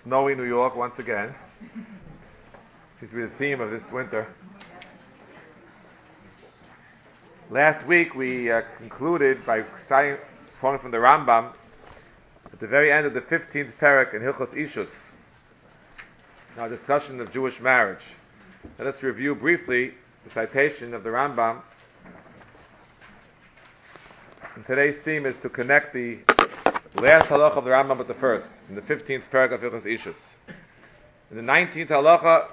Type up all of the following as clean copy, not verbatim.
Snowy New York once again. Seems to be the theme of this winter. Last week we concluded by citing quoting from the Rambam at the very end of the 15th parak in Hilchos Ishus. Now, discussion of Jewish marriage. Now, let's review briefly the citation of the Rambam. And today's theme is to connect the last halacha of the Rambam with the first, in the 15th parak of Hilchos Ishus. In the 19th halacha,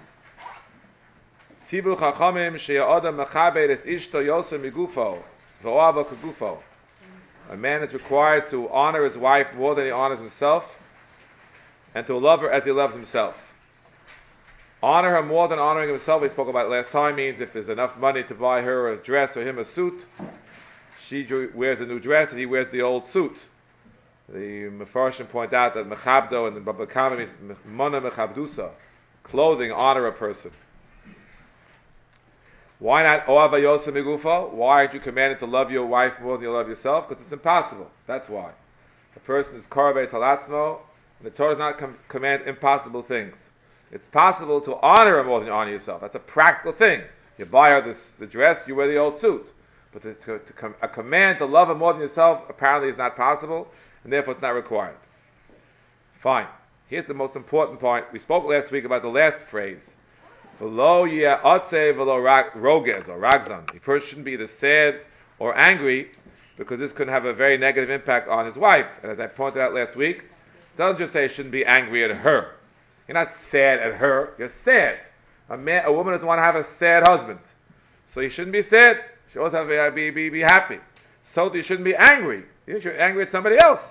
Tzivu chachamim she'adam mechaber es ishto yoser migufo v'oava kegufo. A man is required to honor his wife more than he honors himself, and to love her as he loves himself. Honor her more than honoring himself, we spoke about it last time, means if there's enough money to buy her a dress or him a suit, she wears a new dress and he wears the old suit. The Mefarshim point out that mechabdo and the Baba Kama means mona mechabdusa, clothing honor a person. Why not oava yosa migufo? Why aren't you commanded to love your wife more than you love yourself? Because it's impossible. That's why. A person is korbe talatzmo, and the Torah does not command impossible things. It's possible to honor her more than you honor yourself. That's a practical thing. You buy her the dress, you wear the old suit. But a command to love her more than yourself apparently is not possible, and therefore it's not required. Fine. Here's the most important point. We spoke last week about the last phrase. V'lo ye'atze v'lo rogez, or ragzan. The person shouldn't be either sad or angry, because this could have a very negative impact on his wife. And as I pointed out last week, it doesn't just say he shouldn't be angry at her. You're not sad at her, you're sad. A woman doesn't want to have a sad husband. So you shouldn't be sad. She always have to be happy. So you shouldn't be angry. You should be angry at somebody else.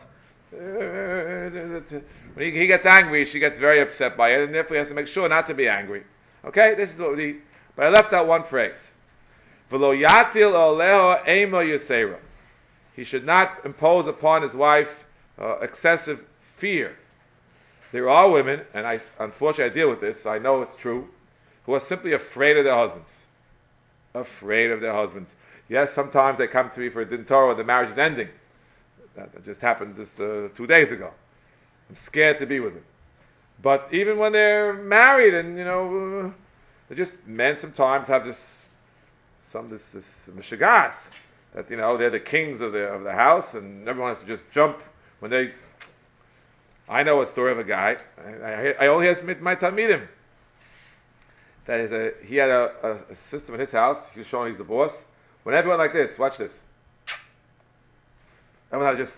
When he gets angry, she gets very upset by it, and therefore he has to make sure not to be angry. Okay, this is what we. But I left out one phrase. V'lo yatil oleho emo yisera. He should not impose upon his wife excessive fear. There are women, and unfortunately I deal with this, so I know it's true, who are simply afraid of their husbands. Afraid of their husbands. Yes, sometimes they come to me for a din Torah when the marriage is ending. That just happened just 2 days ago. I'm scared to be with him. But even when they're married, and men sometimes have this mishigas that they're the kings of the house, and everyone has to just jump when they. I know a story of a guy. I only have my talmidim. That is he had a system in his house. He was showing he's the boss. When everyone like this, watch this. Everyone had just.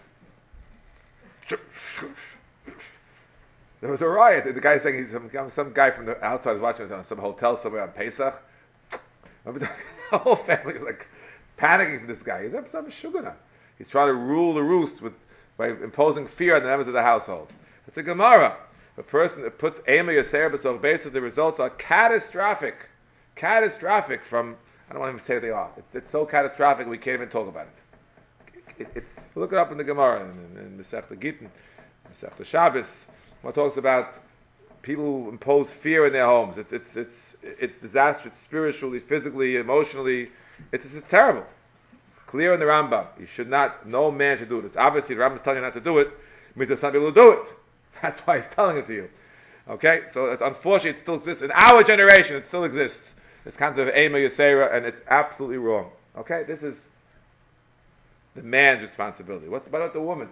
There was a riot. The guy saying he's some guy from the outside was watching on some hotel somewhere on Pesach. The whole family is like panicking for this guy. He's some shugana. He's trying to rule the roost by imposing fear on the members of the household. It's a Gemara. A person that puts Ema Yasser B'Soch Beis, the results are catastrophic. Catastrophic from, I don't want to even say what they are. It's so catastrophic we can't even talk about it. Look it up in the Gemara, in the Masechta Gittin, Masechta Shabbos. One talks about people who impose fear in their homes. It's disastrous spiritually, physically, emotionally. It's just terrible. It's clear in the Rambam. No man should do this. Obviously, the Rambam is telling you not to do it. It means there's some people who do it. That's why he's telling it to you. Okay? So unfortunately it still exists. In our generation it still exists. This kind of Ema Yasera, and it's absolutely wrong. Okay? This is the man's responsibility. What's about the woman?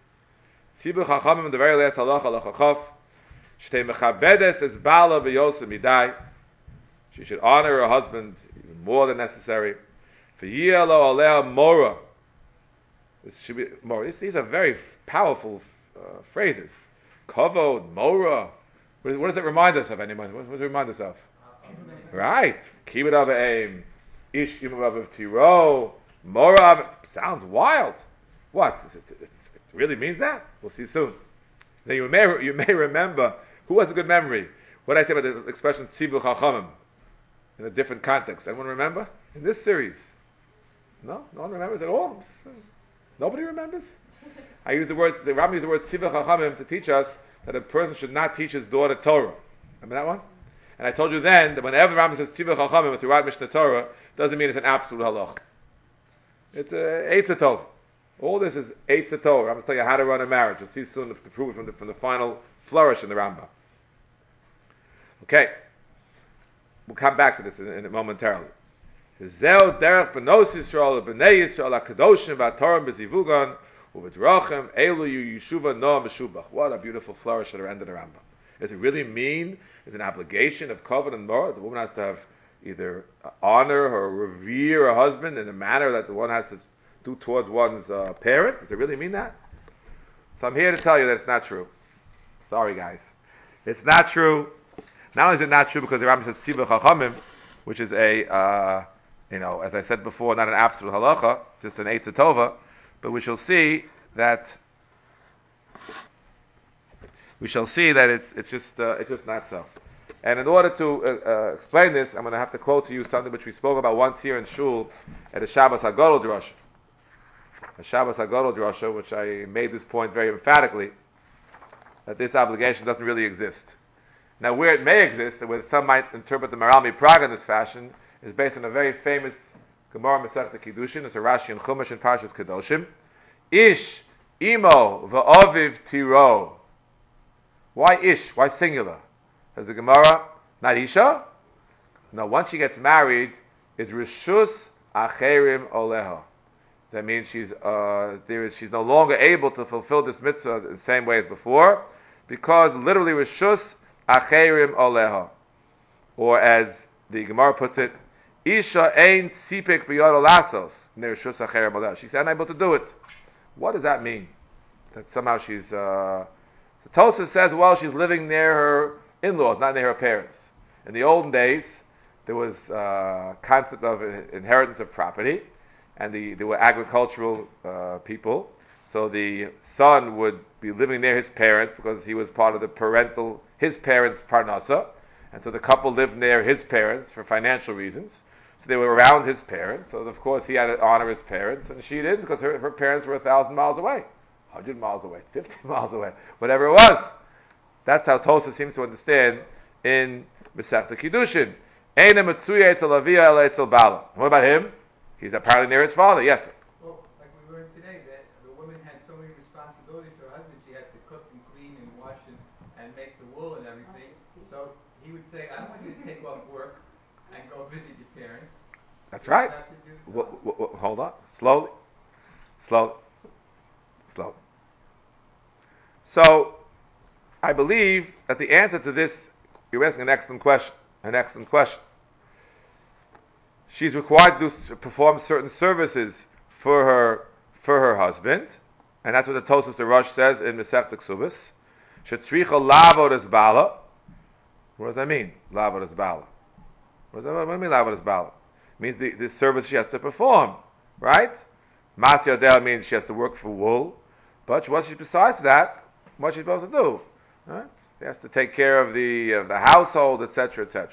Tzibu chachamim in the very last halacha, halacha chaf. Shtei mechabedes es bala v'yosem midai. She should honor her husband even more than necessary. V'yia lo alea mora. This should be mora. These are very powerful phrases. Kavod, Mora. What does it remind us of, anyone? What does it remind us of? Right. Kibbud av aim. Ish imav av tiro. Mora. Sounds wild. What? It really means that? We'll see soon. Now you may remember, who has a good memory? What did I say about the expression Tzivu chachamim in a different context? Anyone remember? In this series. No? No one remembers at all? Nobody remembers? The Rambam used the word Tzivu chachamim to teach us that a person should not teach his daughter Torah. Remember that one? And I told you then that whenever the Rambam says Tzivu chachamim throughout Mishnah Torah, doesn't mean it's an absolute halach. It's a Eitzah Tov. All this is Eitzah Tov. I'm going to tell you how to run a marriage. You'll see soon to prove it from the final flourish in the Rambam. Okay, we'll come back to this in momentarily. Zeh derech benos Yisrael b'nei Yisrael hakadoshim v'atorim b'zivugon u'v'drachim elu yeshuva noam meshubach. What a beautiful flourish at the end of the Rambam. Does it really mean it's an obligation of kavod and mor? The woman has to have either honor or revere her husband in a manner that the one has to do towards one's parent. Does it really mean that? So I'm here to tell you that it's not true. Sorry, guys. It's not true. Not only is it not true because the Rambam says Tziva Chachamim, which is a, as I said before, not an absolute halacha, it's just an Eitzah Tova, but we shall see that it's just not so. And in order to explain this, I'm going to have to quote to you something which we spoke about once here in Shul at a Shabbos HaGadol Drasha. A Shabbos HaGadol Drasha, which I made this point very emphatically, that this obligation doesn't really exist. Now, where it may exist, and where some might interpret the Maral MiPraga in this fashion, is based on a very famous Gemara Masechta Kiddushin. It's a Rashi and Chumash in Parshas Kedoshim. Ish, imo, va'aviv tiro. Why ish? Why singular? As the Gemara, not isha? No, once she gets married, is rishus acherim oleha. That means she's no longer able to fulfill this mitzvah the same way as before, because literally rishus acherim oleha, or as the Gemara puts it, isha ein sipik biyad olasos nerishus acherim oleha. She's unable to do it. What does that mean? That somehow she's. So Tosfos says, well, she's living near her in-laws, not near her parents. In the olden days, there was concept of inheritance of property, and there were agricultural people. So the son would be living near his parents because he was part of his parents' parnasa, and so the couple lived near his parents for financial reasons. So they were around his parents. So of course he had to honor his parents, and she didn't because her parents were 1,000 miles away, 100 miles away, 50 miles away, whatever it was. That's how Tosfos seems to understand in Masechta Kiddushin. Eina metzuya etzel avia ela etzel bala. What about him? He's apparently near his father. Yes. Well, like we learned today, that the woman had so many responsibilities to her husband. She had to cook and clean and wash and make the wool and everything. So he would say, I don't want you to take off work and go visit your parents. That's right. Hold on. Slowly. So, I believe that the answer to this, you're asking an excellent question. She's required to perform certain services for her husband, and that's what the Tosfos the Rosh says in Masechta Ksubos. Shetzricha lavod es bala. What does that mean? Lavod es bala. What do you mean lavod es bala? It means the service she has to perform, right? Mas yodel means she has to work for wool, but besides that, what's she supposed to do? Right? She has to take care of the household, etc., etc.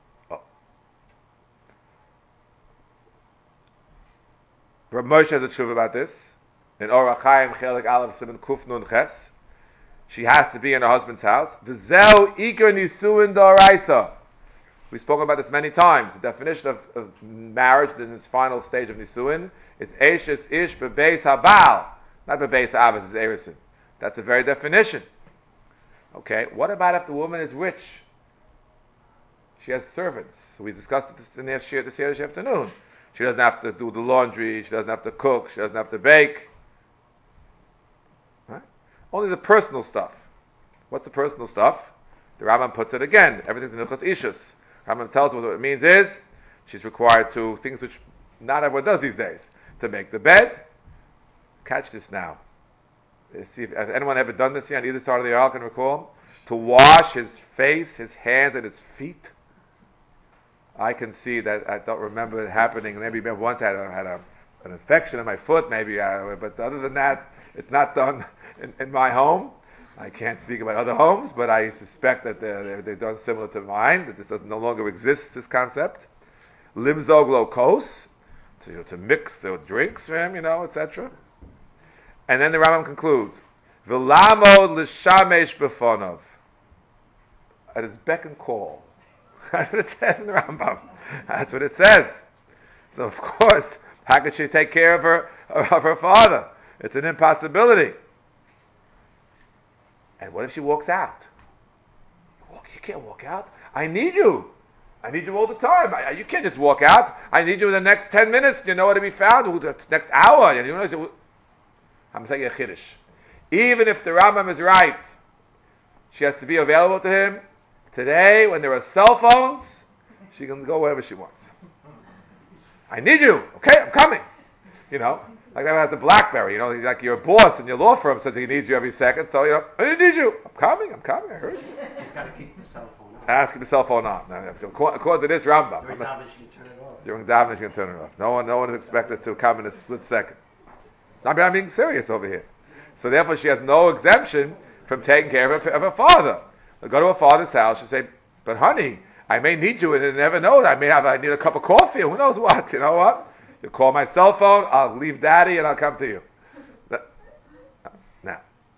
Rav Moshe has a tshuva about this. In Orach Chaim Chelik Aleph Siman Kuf Nun Ches, she has to be in her husband's house. V'zeu iker nisuin d'oraisa. We've spoken about this many times. The definition of marriage in its final stage of nisuin is eishes ish bebeis habal, not bebeis avos, it's erisin. That's the very definition. Okay, what about if the woman is rich? She has servants. We discussed this in this Yiddish afternoon. She doesn't have to do the laundry. She doesn't have to cook. She doesn't have to bake. Right? Only the personal stuff. What's the personal stuff? The Rambam puts it again. Everything's in Hilchos Ishus. Rambam tells us what it means is she's required to things which not everyone does these days. To make the bed. Catch this now. See if has anyone ever done this here on either side of the aisle can recall? To wash his face, his hands, and his feet. I can see that. I don't remember it happening. Maybe once I had an infection in my foot, maybe. But other than that, it's not done in my home. I can't speak about other homes, but I suspect that they're done similar to mine. That this doesn't no longer exist. This concept, limzo glokos, to mix the drinks for him, etc. And then the Rambam concludes, "V'lamod l'shamesh b'fonov." At his beck and call. That's what it says in the Rambam. That's what it says. So of course, how could she take care of her father? It's an impossibility. And what if she walks out? You can't walk out. I need you. I need you all the time. You can't just walk out. I need you in the next 10 minutes. You know where to be found. The next hour. I'm saying a chiddush. Even if the Rambam is right, she has to be available to him. Today, when there are cell phones, she can go wherever she wants. I need you. Okay, I'm coming. Like that at the BlackBerry. Like your boss in your law firm says he needs you every second. So, I need you. I'm coming. I heard you. She's got to keep the cell phone on. Ask the cell phone on. According to this Rambam. During davening, she can turn it off. During davening, she can turn it off. No one is expected to come in a split second. I'm being serious over here. So therefore, she has no exemption from taking care of her father. They'll go to her father's house and say, "But honey, I may need you, and I never know. I need a cup of coffee, or who knows what. You know what? You call my cell phone. I'll leave Daddy, and I'll come to you." Now,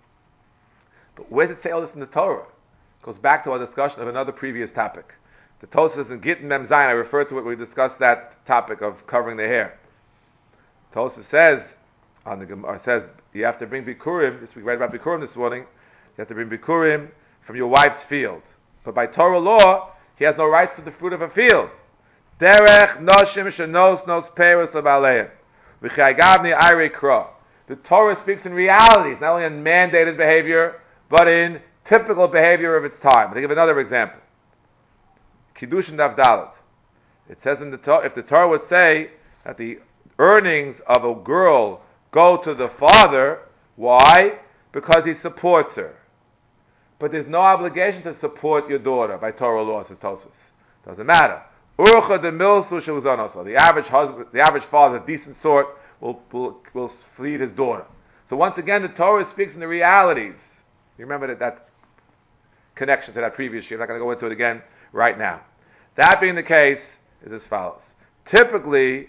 but where does it say all this in the Torah? It goes back to our discussion of another previous topic. The Torah says in Gittin Mem Zayin, I referred to it. We discussed that topic of covering the hair. Torah says on the Gemara says you have to bring bikurim. We read about bikurim this morning. You have to bring bikurim from your wife's field. But by Torah law, he has no rights to the fruit of a field. Derech noshim shenos nos peros lebaleim. V'chayagavni ayre kro. The Torah speaks in realities, not only in mandated behavior, but in typical behavior of its time. I'll give another example. Kiddushin Daf Dalet. It says in the Torah, if the Torah would say that the earnings of a girl go to the father, why? Because he supports her. But there's no obligation to support your daughter by Torah law, says Tosfos. Doesn't matter. Urcha de milsu sheuzanos. The average husband, the average father, a decent sort, will feed his daughter. So once again, the Torah speaks in the realities. You remember that connection to that previous year. I'm not going to go into it again right now. That being the case, is as follows. Typically,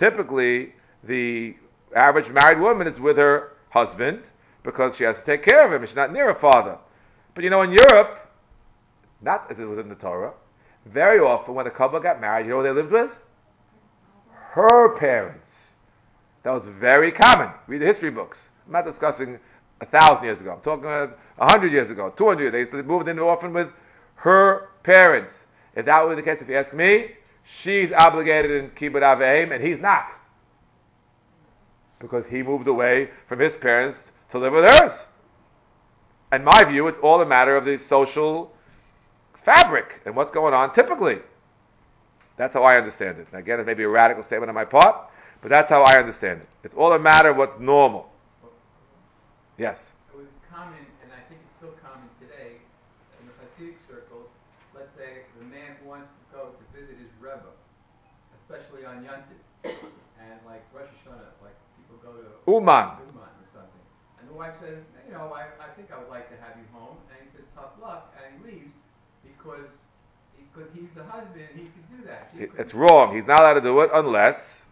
the average married woman is with her husband because she has to take care of him. She's not near her father. But in Europe, not as it was in the Torah, very often when a couple got married, you know who they lived with? Her parents. That was very common. Read the history books. I'm not discussing 1,000 years ago. I'm talking 100 years ago, 200 years ago. They moved in often with her parents. If that were the case, if you ask me, she's obligated in kibbud av v'em, and he's not. Because he moved away from his parents to live with hers. In my view, it's all a matter of the social fabric and what's going on typically. That's how I understand it. And again, it may be a radical statement on my part, but that's how I understand it. It's all a matter of what's normal. Yes? It was common, and I think it's still common today, in the Hasidic circles. Let's say the man wants to go to visit his Rebbe, especially on Yontif, and like Rosh Hashanah, like people go to Uman or something. And the wife says, I think I would like to have you home. And he says, tough luck, and he leaves because he's the husband, he can do that. It's wrong. He's not allowed to do it unless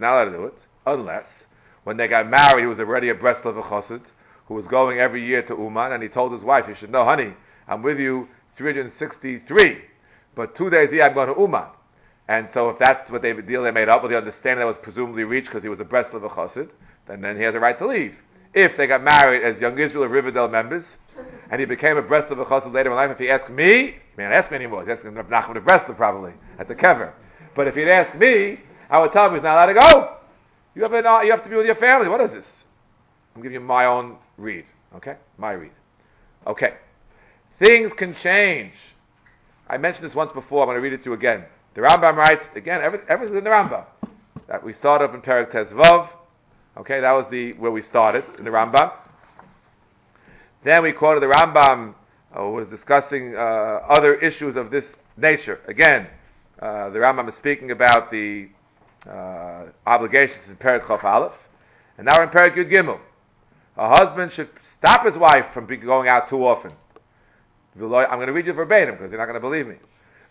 when they got married, he was already a Breslov Chassid who was going every year to Uman, and he told his wife, you should know, honey, I'm with you 363, but 2 days a year I'm going to Uman. And so if that's what the deal they made up with, the understanding that was presumably reached because he was a Breslov Chassid, then he has a right to leave. If they got married as young Israel Riverdale members, and he became a Breslov Chassid later in life, if he asked me, he may not ask me anymore, he's asking Nachman of Breslov probably, at the kever. But if he'd ask me, I would tell him he's not allowed to go. You have to be with your family. What is this? I'm giving you my own read. Okay? My read. Okay. Things can change. I mentioned this once before. I'm going to read it to you again. The Rambam writes, again, everything's in the Rambam. That we started off in Perek Tezvav. Okay, that was where we started, in the Rambam. Then we quoted the Rambam, who was discussing other issues of this nature. Again, the Rambam is speaking about the obligations in Perek Chof Aleph. And now we're in Perek Yud Gimel. A husband should stop his wife from going out too often. I'm going to read you verbatim because you're not going to believe me.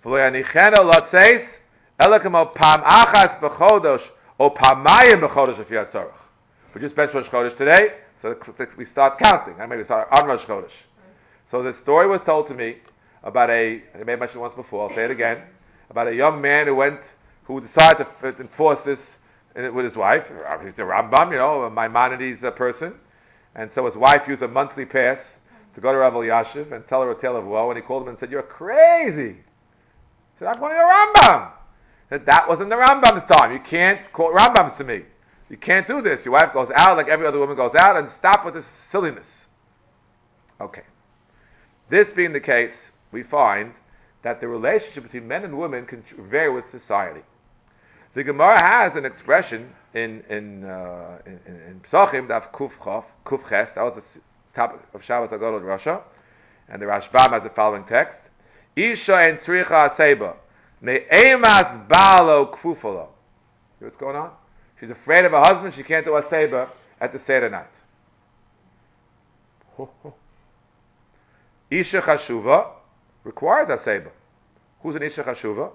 We just spent Rosh Chodesh today, so we start counting. Maybe we start on Rosh Chodesh. So the story was told to me about I may have mentioned it once before, I'll say it again, about a young man who decided to enforce this with his wife. He's a Rambam, a Maimonides person. And so his wife used a monthly pass to go to Rav Elyashiv and tell her a tale of woe, and he called him and said, "You're crazy." He said, "I'm quoting a Rambam." That wasn't the Rambam's time. You can't quote Rambams to me. You can't do this. Your wife goes out like every other woman goes out, and stop with this silliness. Okay. This being the case, we find that the relationship between men and women can vary with society. The Gemara has an expression in Psachim, Daf Kuf Ches, that was the topic of Shabbos Agolot Rasha, and the Rashbam has the following text: Isha en tzricha aseba, ne'emas balo kfufalo. See what's going on? She's afraid of her husband, she can't do aseba at the Seder night. Isha chashuva requires aseba. Who's an Isha chashuva?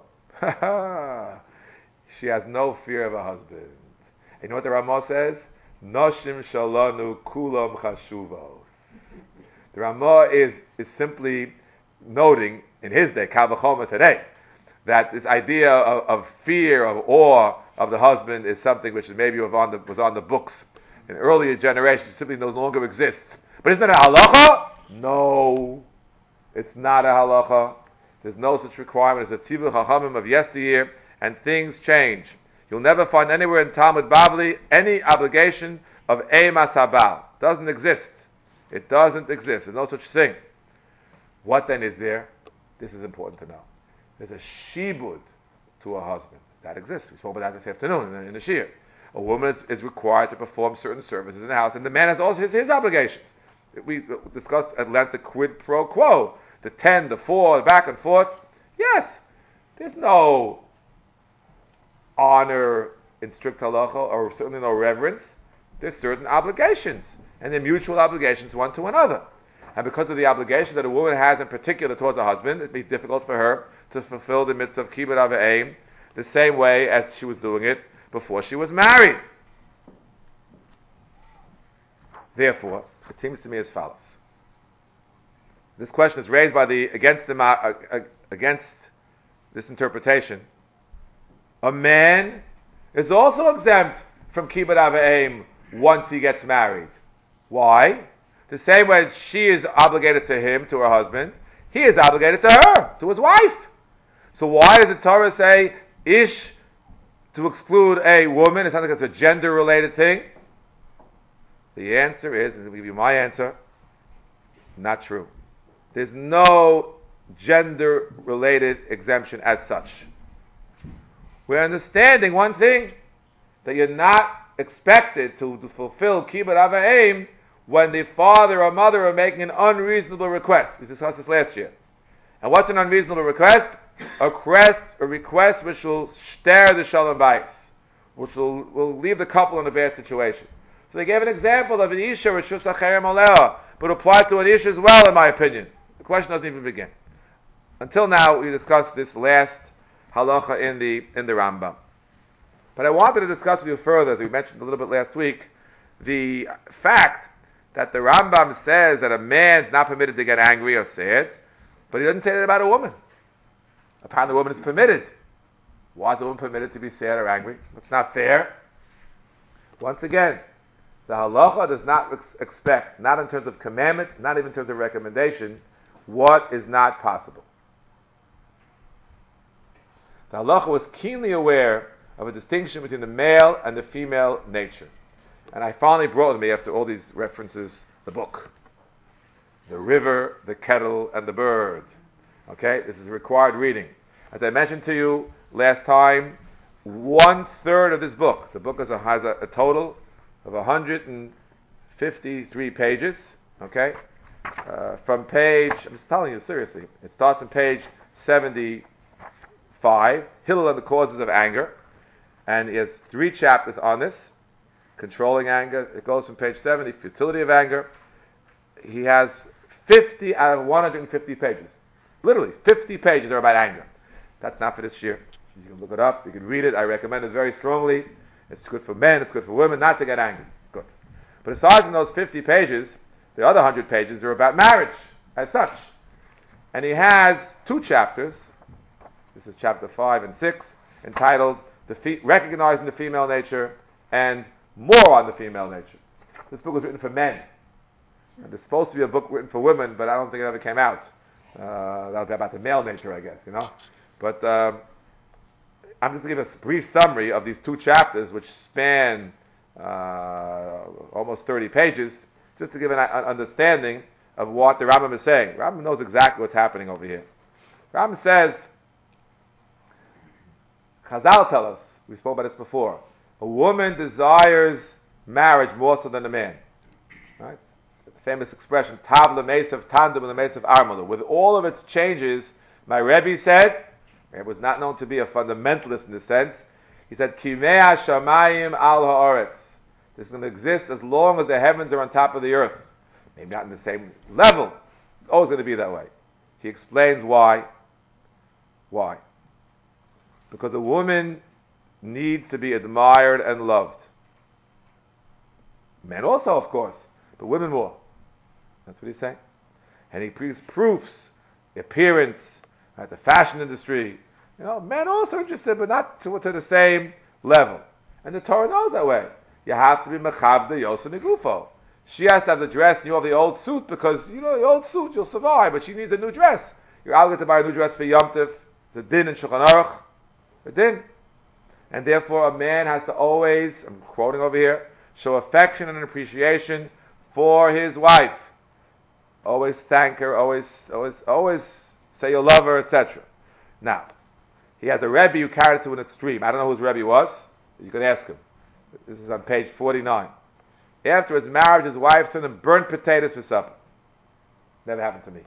She has no fear of her husband. And you know what the Ramah says? Noshim shalanu kulam chashuvos. The Ramah is simply noting, in his day, Kal V'chomer today, that this idea of fear, of awe of the husband is something which maybe was on the books in earlier generations, simply no longer exists. But isn't that a halacha? No, it's not a halacha. There's no such requirement as a tzivur chachamim of yesteryear, and things change. You'll never find anywhere in Talmud Bavli any obligation of eimas habal. Doesn't exist. It doesn't exist. There's no such thing. What then is there? This is important to know. There's a shibud to a husband. That exists. We spoke about that this afternoon in the shir. A woman is required to perform certain services in the house, and the man has also his obligations. We discussed at length the quid pro quo, the 10, the 4, the back and forth. Yes, there's no honor in strict halacha, or certainly no reverence. There's certain obligations, and they're mutual obligations one to another. And because of the obligation that a woman has in particular towards her husband, it'd be difficult for her to fulfill the mitzvah of kibbud av v'eim the same way as she was doing it before she was married. Therefore, it seems to me as follows. This question is raised by against this interpretation. A man is also exempt from kibbud av v'eim once he gets married. Why? The same way as she is obligated to him, to her husband, he is obligated to her, to his wife. So why does the Torah say ish to exclude a woman? It sounds like it's a gender-related thing. The answer is, I'm going to give you my answer, not true. There's no gender-related exemption as such. We're understanding one thing, that you're not expected to fulfill kibbud av v'eim when the father or mother are making an unreasonable request. We discussed this last year. And what's an unreasonable request? A request which will stare the shalom bayis, which will leave the couple in a bad situation. So they gave an example of an isha reshus acherem aleha, but applied to an isha as well, in my opinion. The question doesn't even begin. Until now, we discussed this last halacha in the Rambam. But I wanted to discuss with you further, as we mentioned a little bit last week, the fact that the Rambam says that a man's not permitted to get angry or sad, but he doesn't say that about a woman. Apparently the woman is permitted. Why is a woman permitted to be sad or angry? It's not fair. Once again, the halacha does not expect, not in terms of commandment, not even in terms of recommendation, what is not possible. The halacha was keenly aware of a distinction between the male and the female nature. And I finally brought with me, after all these references, the book. The river, the kettle, and the bird. Okay, this is required reading. As I mentioned to you last time, 1/3 of this book, the book has a total of 153 pages, okay? From page, I'm just telling you seriously, it starts on page 75, Hillel and the Causes of Anger, and he has 3 chapters on this, controlling anger. It goes from page 70, futility of anger. He has 50 out of 150 pages. Literally, 50 pages are about anger. That's not for this year. You can look it up, you can read it, I recommend it very strongly. It's good for men, it's good for women, not to get angry. Good. But aside from those 50 pages, the other 100 pages are about marriage, as such. And he has 2 chapters, this is chapter 5 and 6, entitled Recognizing the Female Nature and More on the Female Nature. This book was written for men. And there's supposed to be a book written for women, but I don't think it ever came out. That'll be about the male nature, I guess, But I'm just going to give a brief summary of these 2 chapters, which span almost 30 pages, just to give an understanding of what the Rambam is saying. Rambam knows exactly what's happening over here. Rambam says, Chazal tell us, we spoke about this before, a woman desires marriage more so than a man. Right? The famous expression, Tav lemesav tandem lemesav armala. With all of its changes, my Rebbe said, it was not known to be a fundamentalist in this sense, he said, Kimei hashamayim al haaretz. This is going to exist as long as the heavens are on top of the earth. Maybe not in the same level. It's always going to be that way. He explains why. Why? Because a woman needs to be admired and loved. Men also, of course, but women more. That's what he's saying. And he gives proofs, the appearance, the fashion industry. Men also interested, but not to the same level. And the Torah knows that way. You have to be mechavda yosa negufo. She has to have the dress, and you have the old suit, because, the old suit, you'll survive, but she needs a new dress. You're obligated to buy a new dress for Yom Tov, the din in Shulchan Aruch, the din. And therefore, a man has to always, I'm quoting over here, show affection and appreciation for his wife. Always thank her, always say you love her, etc. Now, he has a Rebbe who carried it to an extreme. I don't know who his Rebbe was. You can ask him. This is on page 49. After his marriage, his wife sent him burnt potatoes for supper. Never happened to me.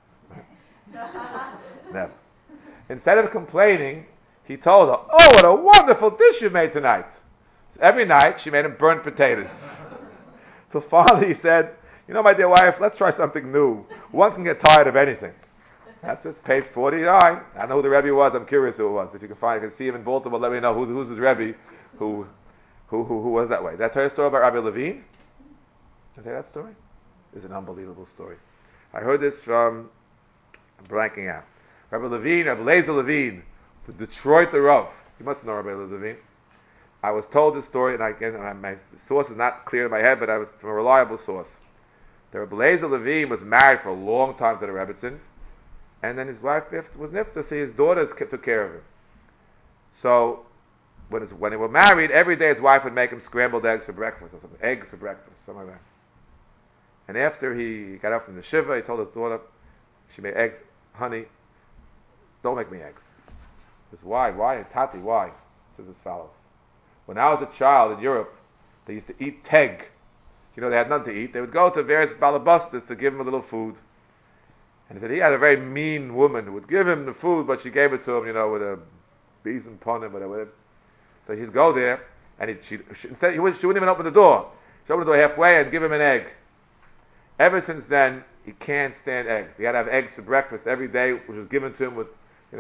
Never. Instead of complaining, he told her, "Oh, what a wonderful dish you made tonight." So every night, she made him burnt potatoes. So finally he said, "My dear wife, let's try something new. One can get tired of anything." That's it, page 49. I don't know who the Rebbe was. I'm curious who it was. If you can see him in Baltimore, let me know who's his Rebbe, who was that way. Did I tell you a story about Rabbi Levine? Did I tell you that story? It's an unbelievable story. I heard this from, I'm blanking out. Rabbi Lezer Levine, the Detroit Rav. You must know Rabbi Lezer Levine. I was told this story, and my source is not clear in my head, but I was from a reliable source. The Rabbi Lezer Levine was married for a long time to the Rebbetzin, and then his wife was nifta, so his daughters took care of him. So, when they were married, every day his wife would make him scrambled eggs for breakfast, or something, eggs for breakfast, something like that. And after he got up from the shiva, he told his daughter, she made eggs, honey, don't make me eggs. He says, why? Tati, why? He says as follows. When I was a child in Europe, they used to eat teg. They had nothing to eat. They would go to various balabustas to give him a little food. And he said he had a very mean woman who would give him the food, but she gave it to him, with a bees and pun, whatever. So he'd go there, and she wouldn't even open the door. She'd open the door halfway and give him an egg. Ever since then, he can't stand eggs. He had to have eggs for breakfast every day, which was given to him with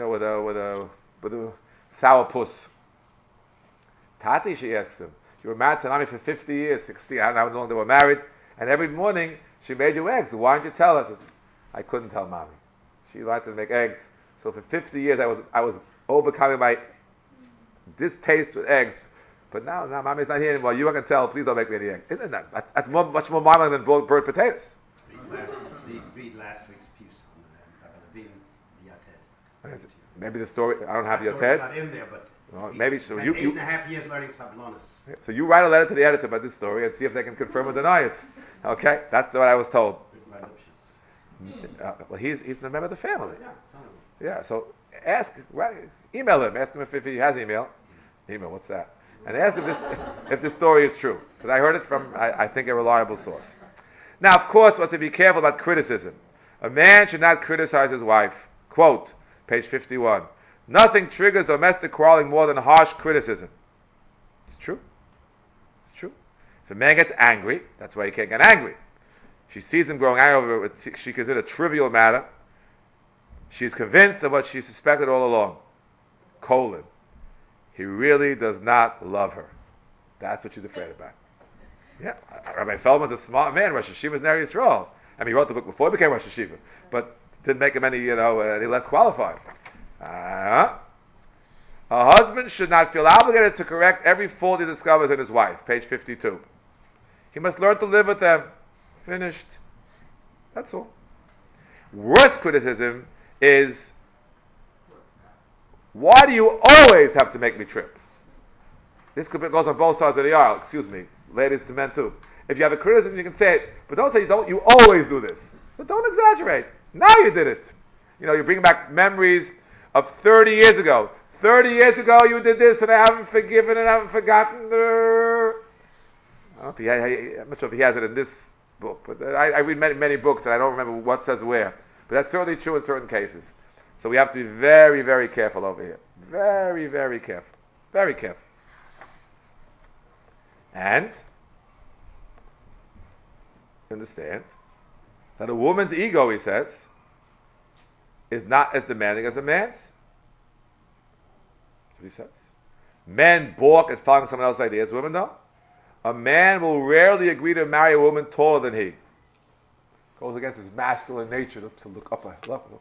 a sour puss. Tati, she asks him, you were married to Nami for 50 years, 60, I don't know how long they were married, and every morning she made you eggs. Why didn't you tell us? I couldn't tell Mommy. She liked to make eggs. So for 50 years I was overcoming my distaste with eggs. But now Mommy's not here anymore. You can tell, please don't make me any eggs. Isn't that? That's much more mind than burnt potatoes. Read last week's piece on Levine, the Yated. Maybe the story, I don't have the Yated. Not in there, but maybe so. You 8.5 years learning Sablonis. So you write a letter to the editor about this story and see if they can confirm or deny it. Okay, that's what I was told. Well, he's the member of the family. Yeah. So email him. Ask him if he has email. Email, what's that? And ask him if this story is true, because I heard it from I think a reliable source. Now, of course, we have to be careful about criticism. A man should not criticize his wife. Quote, page 51. Nothing triggers domestic quarreling more than harsh criticism. It's true. It's true. If a man gets angry, that's why he can't get angry. She sees him growing angry over what she considers a trivial matter. She's convinced of what she suspected all along. Colon. He really does not love her. That's what she's afraid about. Yeah, Rabbi Feldman's a smart man. Rosh Hashiva's Ner Yisrael. He wrote the book before he became Rosh Hashiva, but didn't make him any less qualified. A husband should not feel obligated to correct every fault he discovers in his wife. Page 52. He must learn to live with them. Finished. That's all. Worst criticism is, why do you always have to make me trip? This goes on both sides of the aisle. Excuse me, ladies to men too. If you have a criticism, you can say it, but don't say you always do this. But don't exaggerate. Now you did it. You bring back memories of 30 years ago. 30 years ago you did this, and I haven't forgiven and I haven't forgotten. I'm not sure if he has it in this book, but I read many books and I don't remember what says where. But that's certainly true in certain cases. So we have to be very, very careful over here. Very, very careful. Very careful. And understand that a woman's ego, he says, is not as demanding as a man's. That's what he says. Men balk at following someone else's ideas. Women don't. A man will rarely agree to marry a woman taller than he. Goes against his masculine nature to look up.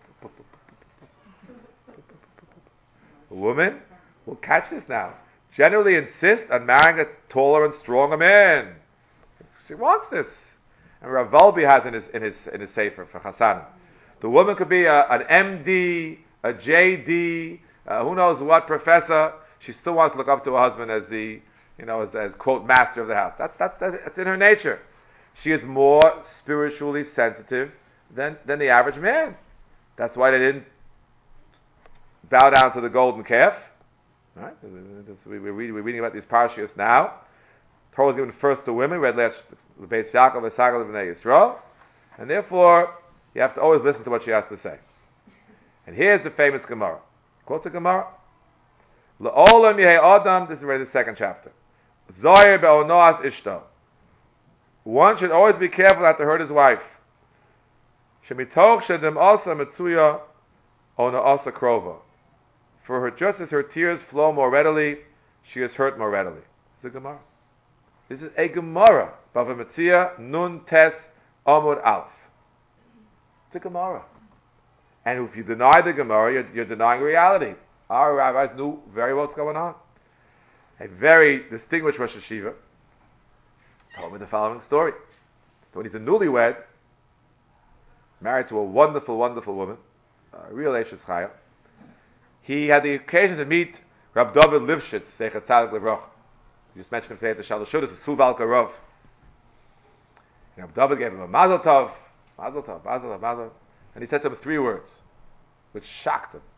A woman will catch this now. Generally insist on marrying a taller and stronger man. She wants this. And Rav Volbe has in his sefer for Hassan. The woman could be an MD, a JD, who knows what professor. She still wants to look up to her husband as the, as quote master of the house. That's in her nature. She is more spiritually sensitive than the average man. That's why they didn't bow down to the golden calf. Right? We're reading about these parashiyos now. Torah was given first to women. We read last the Beis Yaakov, V'Sagal, B'nai Yisrael, and therefore you have to always listen to what she has to say. And here's the famous Gemara. Quotes a Gemara. L'olam yehei adam. This is already the second chapter. Zoyer be'onoas ishto. One should always be careful not to hurt his wife. Shemitoch shedem asa metzuya ona asa krova. For her, just as her tears flow more readily, she is hurt more readily. This is a Gemara. This is a Gemara. Bava Metzia Nun Tes Amud Aleph. It's a Gemara. And if you deny the Gemara, you're denying reality. Our rabbis knew very well what's going on. A very distinguished Rosh Hashiva told me the following story. When he's a newlywed, married to a wonderful, wonderful woman, a real Eishes Chayil, he had the occasion to meet Rab David Lifshitz, Zeichat Tzadik Levrach. We just mentioned him today at the Shalosh Shudas, a Suval Karov. And Rab David gave him a Mazel Tov, Mazel Tov, Mazel Tov, Mazel Tov. And he said to him 3 words, which shocked him.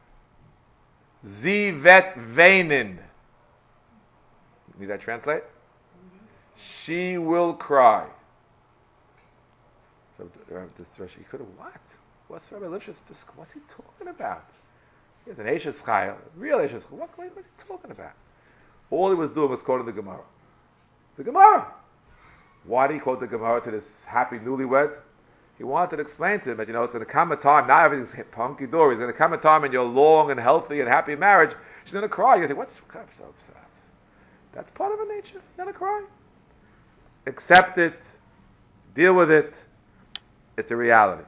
Zivet Veinin. Need I translate? She will cry. So he could have what? What's Rabbi Lifshitz? What's he talking about? He's an Eishes Chayil, real Eishes Chayil. What was he talking about? All he was doing was quoting the Gemara. The Gemara. Why did he quote the Gemara to this happy newlywed? He wanted to explain to him that, it's going to come a time, now everything's hunky-dory, it's going to come a time in your long and healthy and happy marriage, she's going to cry. You think, what's that's part of her nature. She's going to cry. Accept it. Deal with it. It's a reality.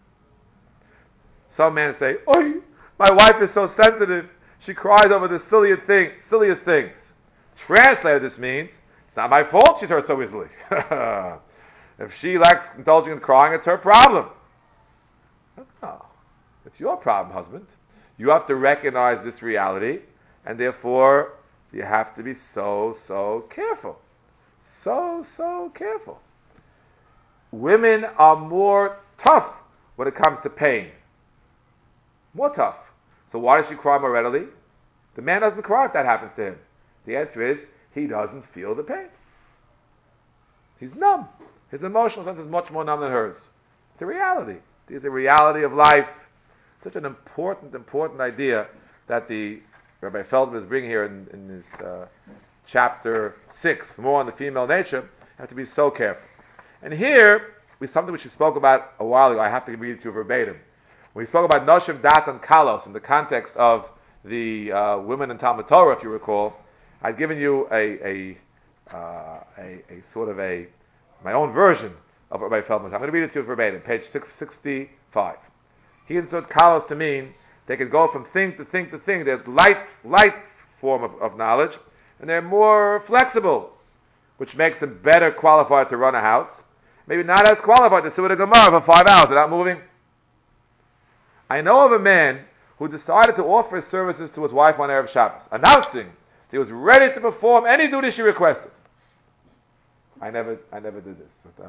Some men say, "Oi, my wife is so sensitive. She cries over the silliest things." Translated, this means, it's not my fault she's hurt so easily. If she lacks indulging in crying, it's her problem. No, it's your problem, husband. You have to recognize this reality, and therefore you have to be so careful. So careful. Women are more tough when it comes to pain. More tough. So why does she cry more readily? The man doesn't cry if that happens to him. The answer is, he doesn't feel the pain. He's numb. His emotional sense is much more numb than hers. It's a reality. It's a reality of life. Such an important idea that the Rabbi Feldman is bringing here in this chapter 6, more on the female nature. You have to be so careful. And here, something which we spoke about a while ago. I have to read it to you verbatim. We spoke about Noshev Dat and Kalos in the context of the women in Talmud Torah, if you recall. I'd given you a sort of my own version of Rabbi Feldman. I'm going to read it to you verbatim, page 665. He understood Kalos to mean they can go from thing to thing to thing. They're light form of knowledge, and they're more flexible, which makes them better qualified to run a house, maybe not as qualified to sit with a Gemara for 5 hours without moving. I know of a man who decided to offer his services to his wife on Erev Shabbos, announcing that he was ready to perform any duty she requested. I never did this. But,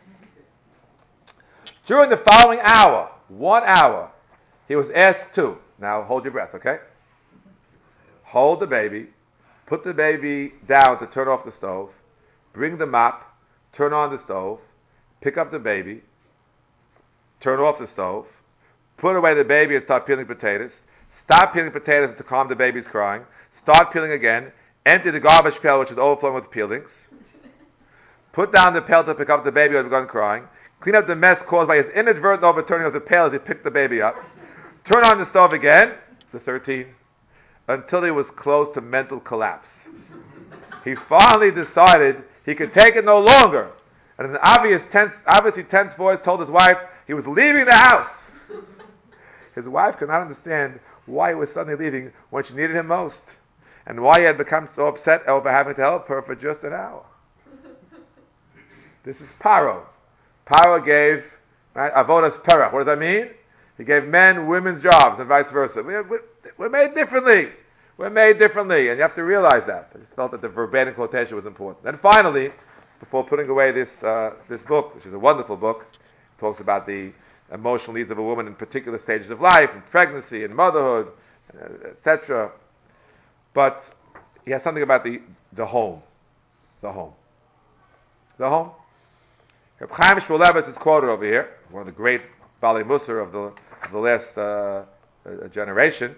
during the following hour, 1 hour, he was asked to, now hold your breath, okay? Hold the baby, put the baby down to turn off the stove, bring the mop, turn on the stove, pick up the baby, turn off the stove, put away the baby and start peeling potatoes, stop peeling potatoes to calm the baby's crying, start peeling again, empty the garbage pail which is overflowing with peelings, put down the pail to pick up the baby who had begun crying, clean up the mess caused by his inadvertent overturning of the pail as he picked the baby up, turn on the stove again, the 13, until he was close to mental collapse. He finally decided he could take it no longer, and in an obviously tense voice told his wife he was leaving the house. His wife could not understand why he was suddenly leaving when she needed him most, and why he had become so upset over having to help her for just an hour. This is Paro. Paro gave, right, avodas perach. What does that mean? He gave men women's jobs and vice versa. We're made differently. We're made differently, and you have to realize that. I just felt that the verbatim quotation was important. And finally, before putting away this book, which is a wonderful book, it talks about the emotional needs of a woman in particular stages of life, in pregnancy, in motherhood, etc. But he has something about the home. The home. The home. Reb Chaim Shmulevitz is quoted over here, one of the great Bali Musar of the last generation.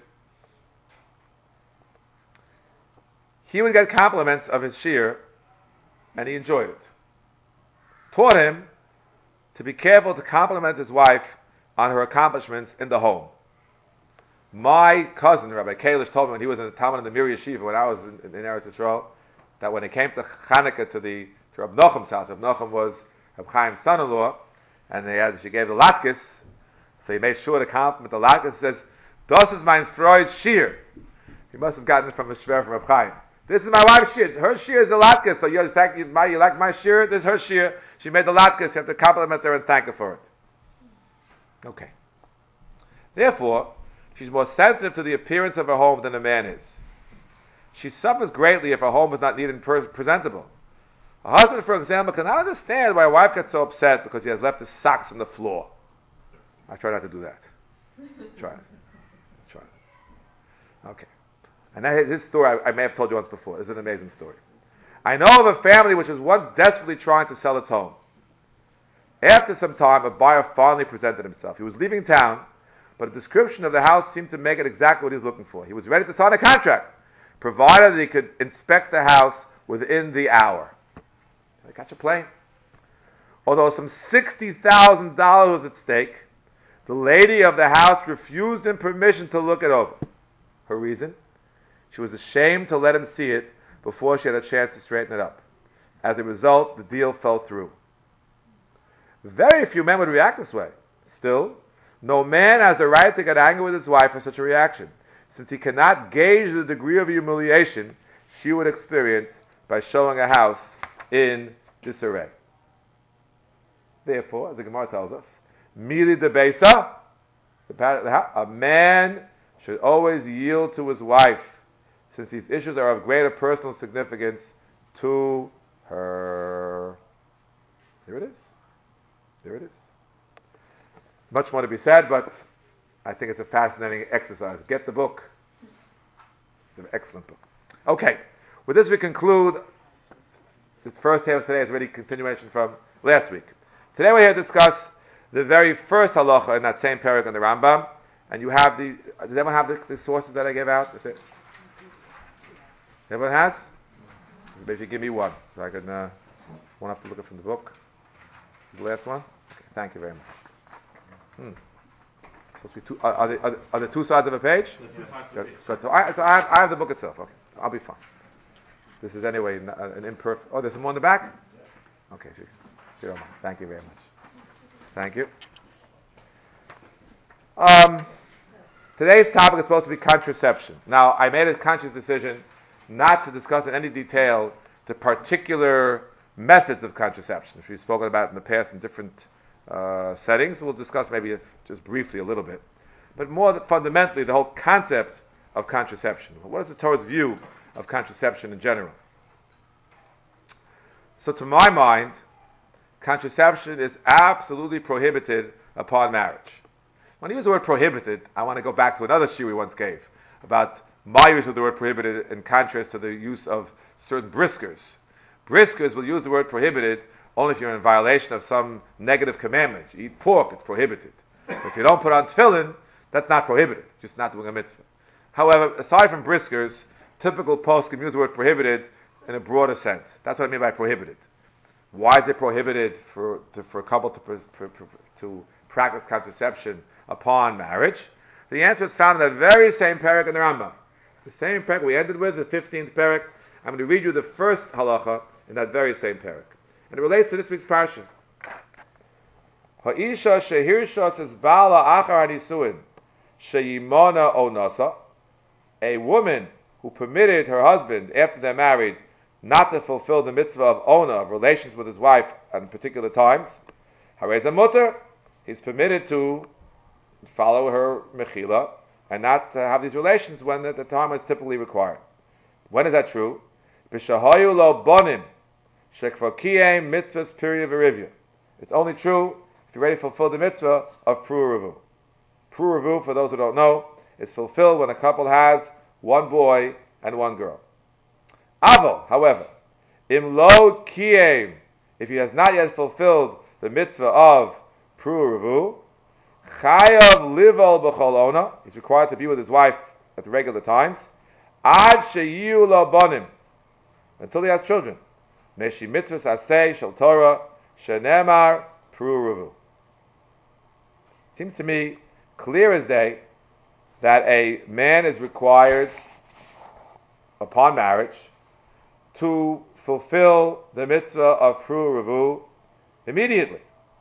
He would get compliments of his shir, and he enjoyed it. Taught him to be careful to compliment his wife on her accomplishments in the home. My cousin, Rabbi Kalish, told me when he was in the Talmud in the Mir Yeshiva, when I was in Eretz Yisrael, that when he came to Chanukah to Rab Nochum's house, Rab Nochum was Rab Chaim's son-in-law, and she gave the latkes, so he made sure to compliment the latkes. He says, "Das is mein Freud's shir." He must have gotten it from a shver from Rab Chaim. This is my wife's shir. Her shir is the latkes. So you like my shir? This is her shir. She made the latkes. You have to compliment her and thank her for it. Okay. Therefore, she's more sensitive to the appearance of her home than a man is. She suffers greatly if her home is not neat and presentable. A husband, for example, cannot understand why a wife gets so upset because he has left his socks on the floor. I try not to do that. Try it. Okay. And this story I may have told you once before. This is an amazing story. I know of a family which was once desperately trying to sell its home. After some time, a buyer finally presented himself. He was leaving town, but a description of the house seemed to make it exactly what he was looking for. He was ready to sign a contract, provided that he could inspect the house within the hour. Did I catch a plane? Although some $60,000 was at stake, the lady of the house refused him permission to look it over. Her reason? She was ashamed to let him see it before she had a chance to straighten it up. As a result, the deal fell through. Very few men would react this way. Still, no man has the right to get angry with his wife for such a reaction, since he cannot gauge the degree of humiliation she would experience by showing a house in disarray. Therefore, as the Gemara tells us, Mili de Beisa, a man should always yield to his wife, since these issues are of greater personal significance to her. There it is. Much more to be said, but I think it's a fascinating exercise. Get the book. It's an excellent book. Okay, with this we conclude. This first half of today is already a continuation from last week. Today we're here to discuss the very first halacha in that same paragraph in the Rambam. And you have does everyone have the sources that I gave out? Is it? Everyone has? Maybe you give me one, so I can, won't have to look it from the book. The last one? Okay, thank you very much. Supposed to be two, are there two sides of a page? Good. So I have the book itself. Okay, I'll be fine. This is anyway an imperfect. Oh, there's some more in the back? Okay, sure. Thank you very much. Thank you. Today's topic is supposed to be contraception. Now, I made a conscious decision not to discuss in any detail the particular methods of contraception, which we've spoken about in the past in different settings. We'll discuss maybe just briefly a little bit. But more fundamentally, the whole concept of contraception. What is the Torah's view of contraception in general? So to my mind, contraception is absolutely prohibited upon marriage. When I use the word prohibited, I want to go back to another shiur we once gave about my use of the word prohibited in contrast to the use of certain briskers. Briskers will use the word prohibited only if you're in violation of some negative commandment. You eat pork, it's prohibited. If you don't put on tefillin, that's not prohibited, just not doing a mitzvah. However, aside from briskers, typical poskim use the word prohibited in a broader sense. That's what I mean by prohibited. Why is it prohibited for a couple to practice contraception upon marriage? The answer is found in that very same parak in the Rambam. The same parak we ended with, the 15th parak. I'm going to read you the first halacha in that very same parak. And it relates to this week's parsha. Ha'isha shehirsha says bala achar hanisuin sheyimona onasa. A woman who permitted her husband, after they're married, not to fulfill the mitzvah of ona, of relations with his wife at particular times, hareza mutter, he's permitted to follow her mechila and not have these relations when the time is typically required. When is that true? B'shahayu lo bonim shekvakiyem mitzvahs period v'rivya. It's only true if you're ready to fulfill the mitzvah of pru'uravu. Pru'uravu, for those who don't know, is fulfilled when a couple has one boy and one girl. Avo, however, im lo kiyem, if he has not yet fulfilled the mitzvah of pru'uravu, chayav livol b'chol ona, he's required to be with his wife at the regular times, ad sheyu lo bonim, until he has children. Meshi mitzvahs aseh shel Torah, shenemar pru'uravu. Seems to me clear as day that a man is required upon marriage to fulfill the mitzvah of pru'uravu immediately,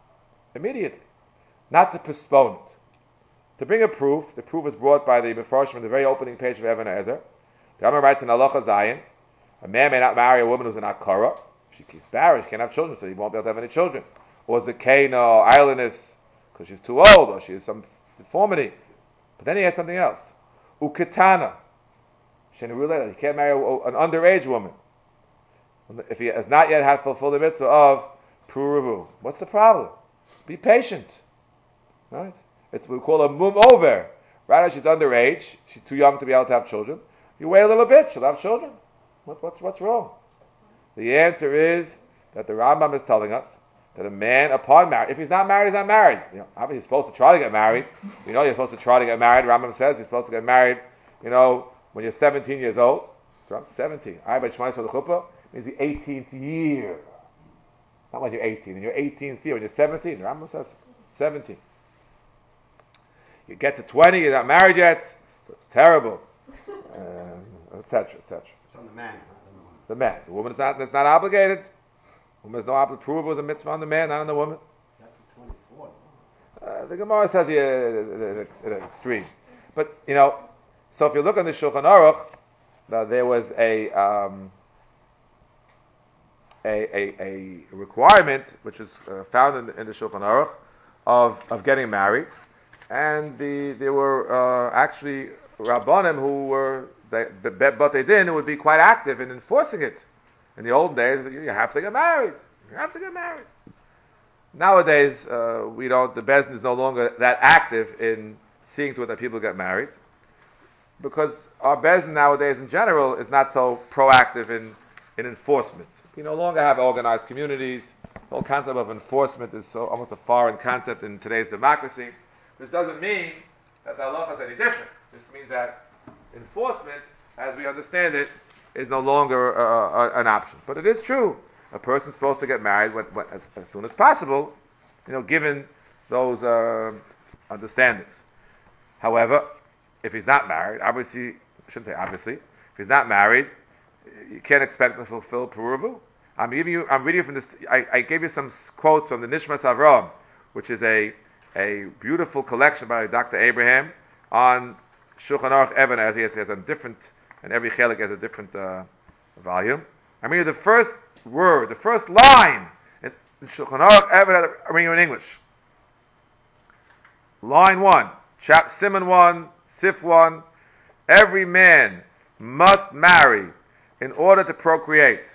not to postpone it. To bring a proof, the proof is brought by the Mefarshim in the very opening page of Even HaEzer. The Rambam writes in Halacha Zayin, a man may not marry a woman who's an akara. If she keeps married, she can't have children, so he won't be able to have any children. Or is the Kana or islandess because she's too old or she has some deformity. But then he has something else. Uketana. He can't marry an underage woman if he has not yet had fulfilled the mitzvah of pru'uravu. What's the problem? Be patient. Right? It's what we call a mum over. Right? She's underage. She's too young to be able to have children. You wait a little bit, she'll have children. What's wrong? The answer is that the Rambam is telling us that a man upon marriage, if he's not married, he's not married. Obviously he's supposed to try to get married. We know you're supposed to try to get married. Rambam says you're supposed to get married, when you're 17 years old. So I'm 17. I by Shmai Shal Chuppah means the 18th year. Not when you're 18. In your 18th year, when you're 17, the Rambam says 17. You get to 20, you're not married yet, so it's terrible, etc., etc. It's on the man, not on the woman. The man. The woman is not obligated. The woman is no obligation. Prove it was a mitzvah on the man, not on the woman. That's 24. The Gemara says here at an extreme. But, so if you look on the Shulchan Aruch, there was a requirement which is found in the Shulchan Aruch of getting married. And there were actually Rabbanim who were Batei Din who would be quite active in enforcing it. In the old days, you have to get married. You have to get married. Nowadays, we don't. The Beis Din is no longer that active in seeing to it that people get married, because our Beis Din nowadays, in general, is not so proactive in enforcement. We no longer have organized communities. The whole concept of enforcement is almost a foreign concept in today's democracy. This doesn't mean that the halacha is any different. This means that enforcement, as we understand it, is no longer an option. But it is true. A person's supposed to get married as soon as possible, given those understandings. However, if he's not married, obviously, I shouldn't say obviously, if he's not married, you can't expect him to fulfill pru'uravu. I'm reading from this. I gave you some quotes from the Nishmas Avraham, which is a beautiful collection by Dr. Abraham on Shulchan Aruch Even HaEzer. He has a different, and every chelik has a different volume. I'm reading the first word, the first line in Shulchan Aruch, I'll bring you in English. Line 1, Siman 1, Sif 1, every man must marry in order to procreate.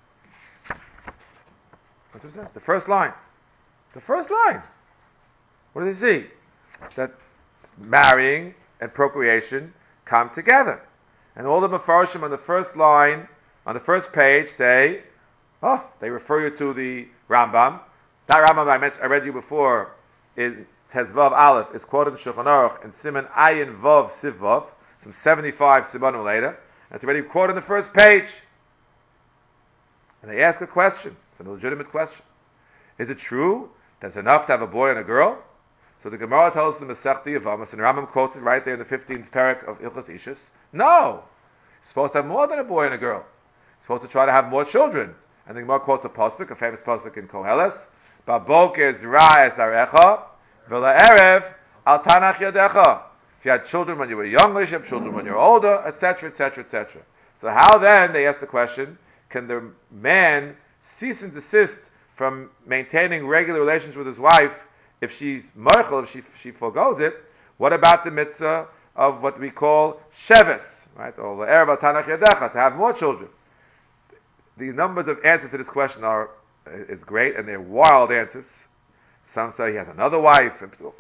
What was that? The first line. The first line. What do they see? That marrying and procreation come together. And all the Mefarshim on the first line, on the first page say, they refer you to the Rambam. That Rambam I read you before is Tezvav Aleph, is quoted in Shulchan Aruch in Siman Ayin Vav Siv Vav, some 75 Simanim later, and it's already quoted on the first page. And they ask a question. It's a legitimate question. Is it true that it's enough to have a boy and a girl? So the Gemara tells us in the Masechta Yevamos, and the Rambam quotes it right there in the 15th parak of Ilchos Ishus. No! You're supposed to have more than a boy and a girl. You're supposed to try to have more children. And the Gemara quotes a pasuk, a famous pasuk in Koheles, Baboker zra es arecha, v'la erev al tanach yadecha. If you had children when you were younger, you have children when you're older, etc., etc., etc. So how then, they ask the question, can the man cease and desist from maintaining regular relations with his wife if she's merchel, if she forgoes it? What about the mitzvah of what we call sheves, right? Or the erev al tanach yadecha, to have more children? The numbers of answers to this question is great, and they're wild answers. Some say he has another wife.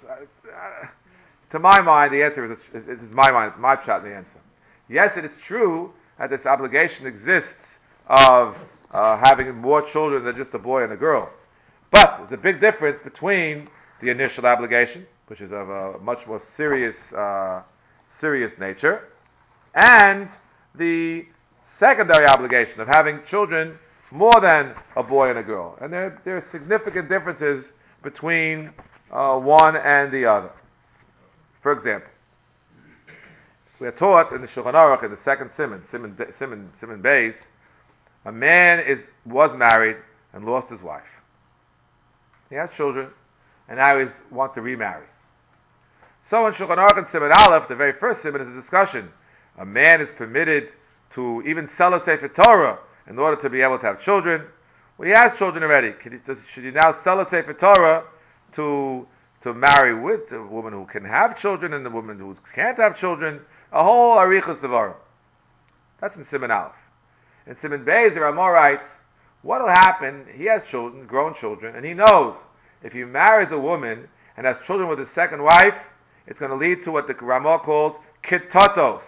To my mind, the answer is my shot in the answer. Yes, it is true that this obligation exists of having more children than just a boy and a girl. But there's a big difference between the initial obligation, which is of a much more serious nature, and the secondary obligation of having children more than a boy and a girl. And there are significant differences between one and the other. For example, we are taught in the Shulchan Aruch in the second Siman Beis, a man was married and lost his wife. He has children, and now he wants to remarry. So in Shulchan Aruch and Siman Aleph, the very first Siman is a discussion. A man is permitted to even sell a Sefer Torah in order to be able to have children. Well, he has children already. Should he now sell a Sefer Torah to marry with a woman who can have children and the woman who can't have children? A whole arichas devarim. That's in Siman Aleph. In Siman Beis, the Ramah writes, what will happen? He has children, grown children, and he knows if he marries a woman and has children with his second wife, it's going to lead to what the Ramah calls kitotos,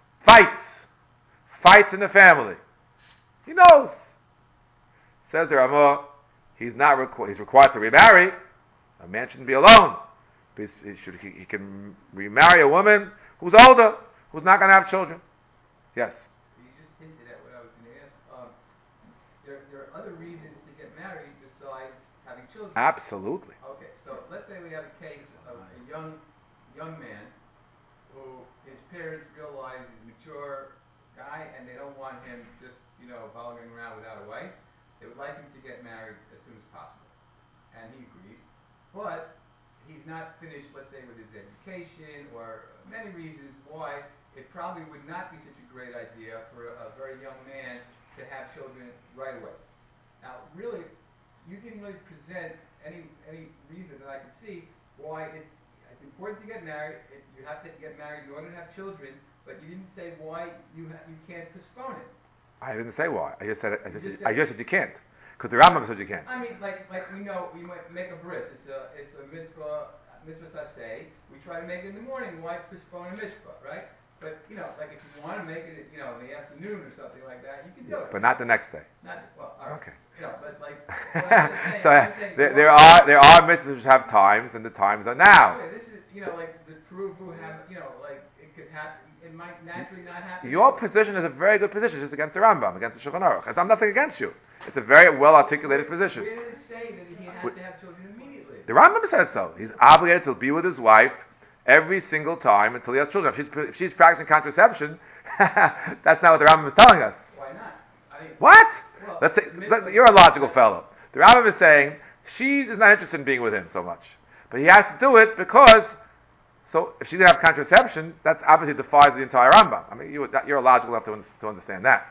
fights in the family. He knows. Says the Ramah, he's required to remarry. A man shouldn't be alone. He can remarry a woman who's older, who's not going to have children. Yes? You just hinted at what I was going to ask. There are other reasons to get married besides having children. Absolutely. Okay, so let's say we have a case of a young man who his parents realize he's a mature guy and they don't want him just, following around without a wife. They would like him to get married as soon as possible. And he agrees. But he's not finished, let's say, with his education or many reasons why it probably would not be such a great idea for a very young man to have children right away. Now, really, you didn't really present any reason that I could see why it's important to get married. You have to get married in order to have children, but you didn't say why you can't postpone it. I didn't say why. I just said you can't, because the Rambam said you can't. I mean, like we know, we might make a bris. It's a mitzvah saseh. We try to make it in the morning. Why postpone a mitzvah, right? But like if you want to make it, in the afternoon or something like that, you can do it. But not the next day. All right. Okay. But like. Saying, so there are mitzvahs which have times, and the times are now. Okay, this is like the proof who have like it could happen. It might naturally not happen. Your position is a very good position, just against the Rambam, against the Shulchan Aruch. I'm nothing against you. It's a very well articulated position. Where did it say that he has to have children immediately? The Rambam said so. He's obligated to be with his wife every single time until he has children. If she's practicing contraception, that's not what the Rambam is telling us. Why not? What? Well, let's say you're a logical fellow. The Rambam is saying she is not interested in being with him so much, but he has to do it because. So if she didn't have contraception, that obviously defies the entire Rambam. I mean, you're logical enough to understand that.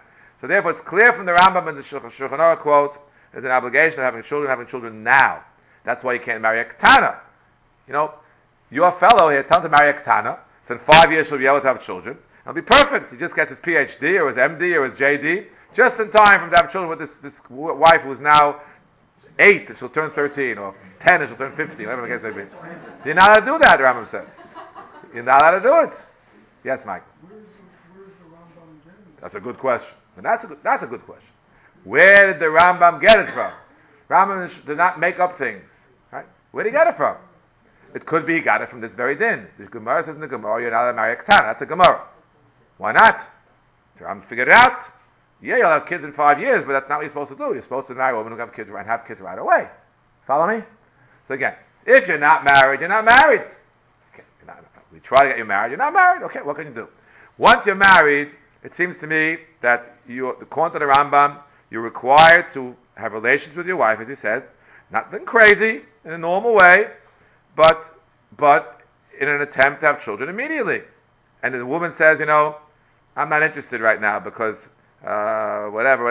So therefore, it's clear from the Rambam and the Shulchan Aruch quotes, there's an obligation of having children now. That's why you can't marry a Ketana. You know, your fellow here, tell him to marry a Ketana, so in 5 years she'll be able to have children. It'll be perfect. He just gets his PhD or his MD or his JD, just in time for him to have children with this wife who's now 8 and she'll turn 13, or 10 and she'll turn 15, whatever the case may be. You're not allowed to do that, the Rambam says. You're not allowed to do it. Yes, Mike? Where's the Rambam getting this? That's a good question. And that's a good question. Where did the Rambam get it from? Rambam did not make up things. Right? Where did he get it from? It could be he got it from this very din. The Gemara says in the Gemara, you're not allowed to marry a Ketana. That's a Gemara. Why not? So Rambam figured it out. Yeah, you'll have kids in 5 years, but that's not what you're supposed to do. You're supposed to marry a woman who have kids right away. Follow me? So again, if you're not married, you're not married. Okay, we try to get you married, you're not married. Okay, what can you do? Once you're married, it seems to me that according to the Rambam, you're required to have relations with your wife, as he said, nothing crazy, in a normal way, but in an attempt to have children immediately. And the woman says, I'm not interested right now because whatever,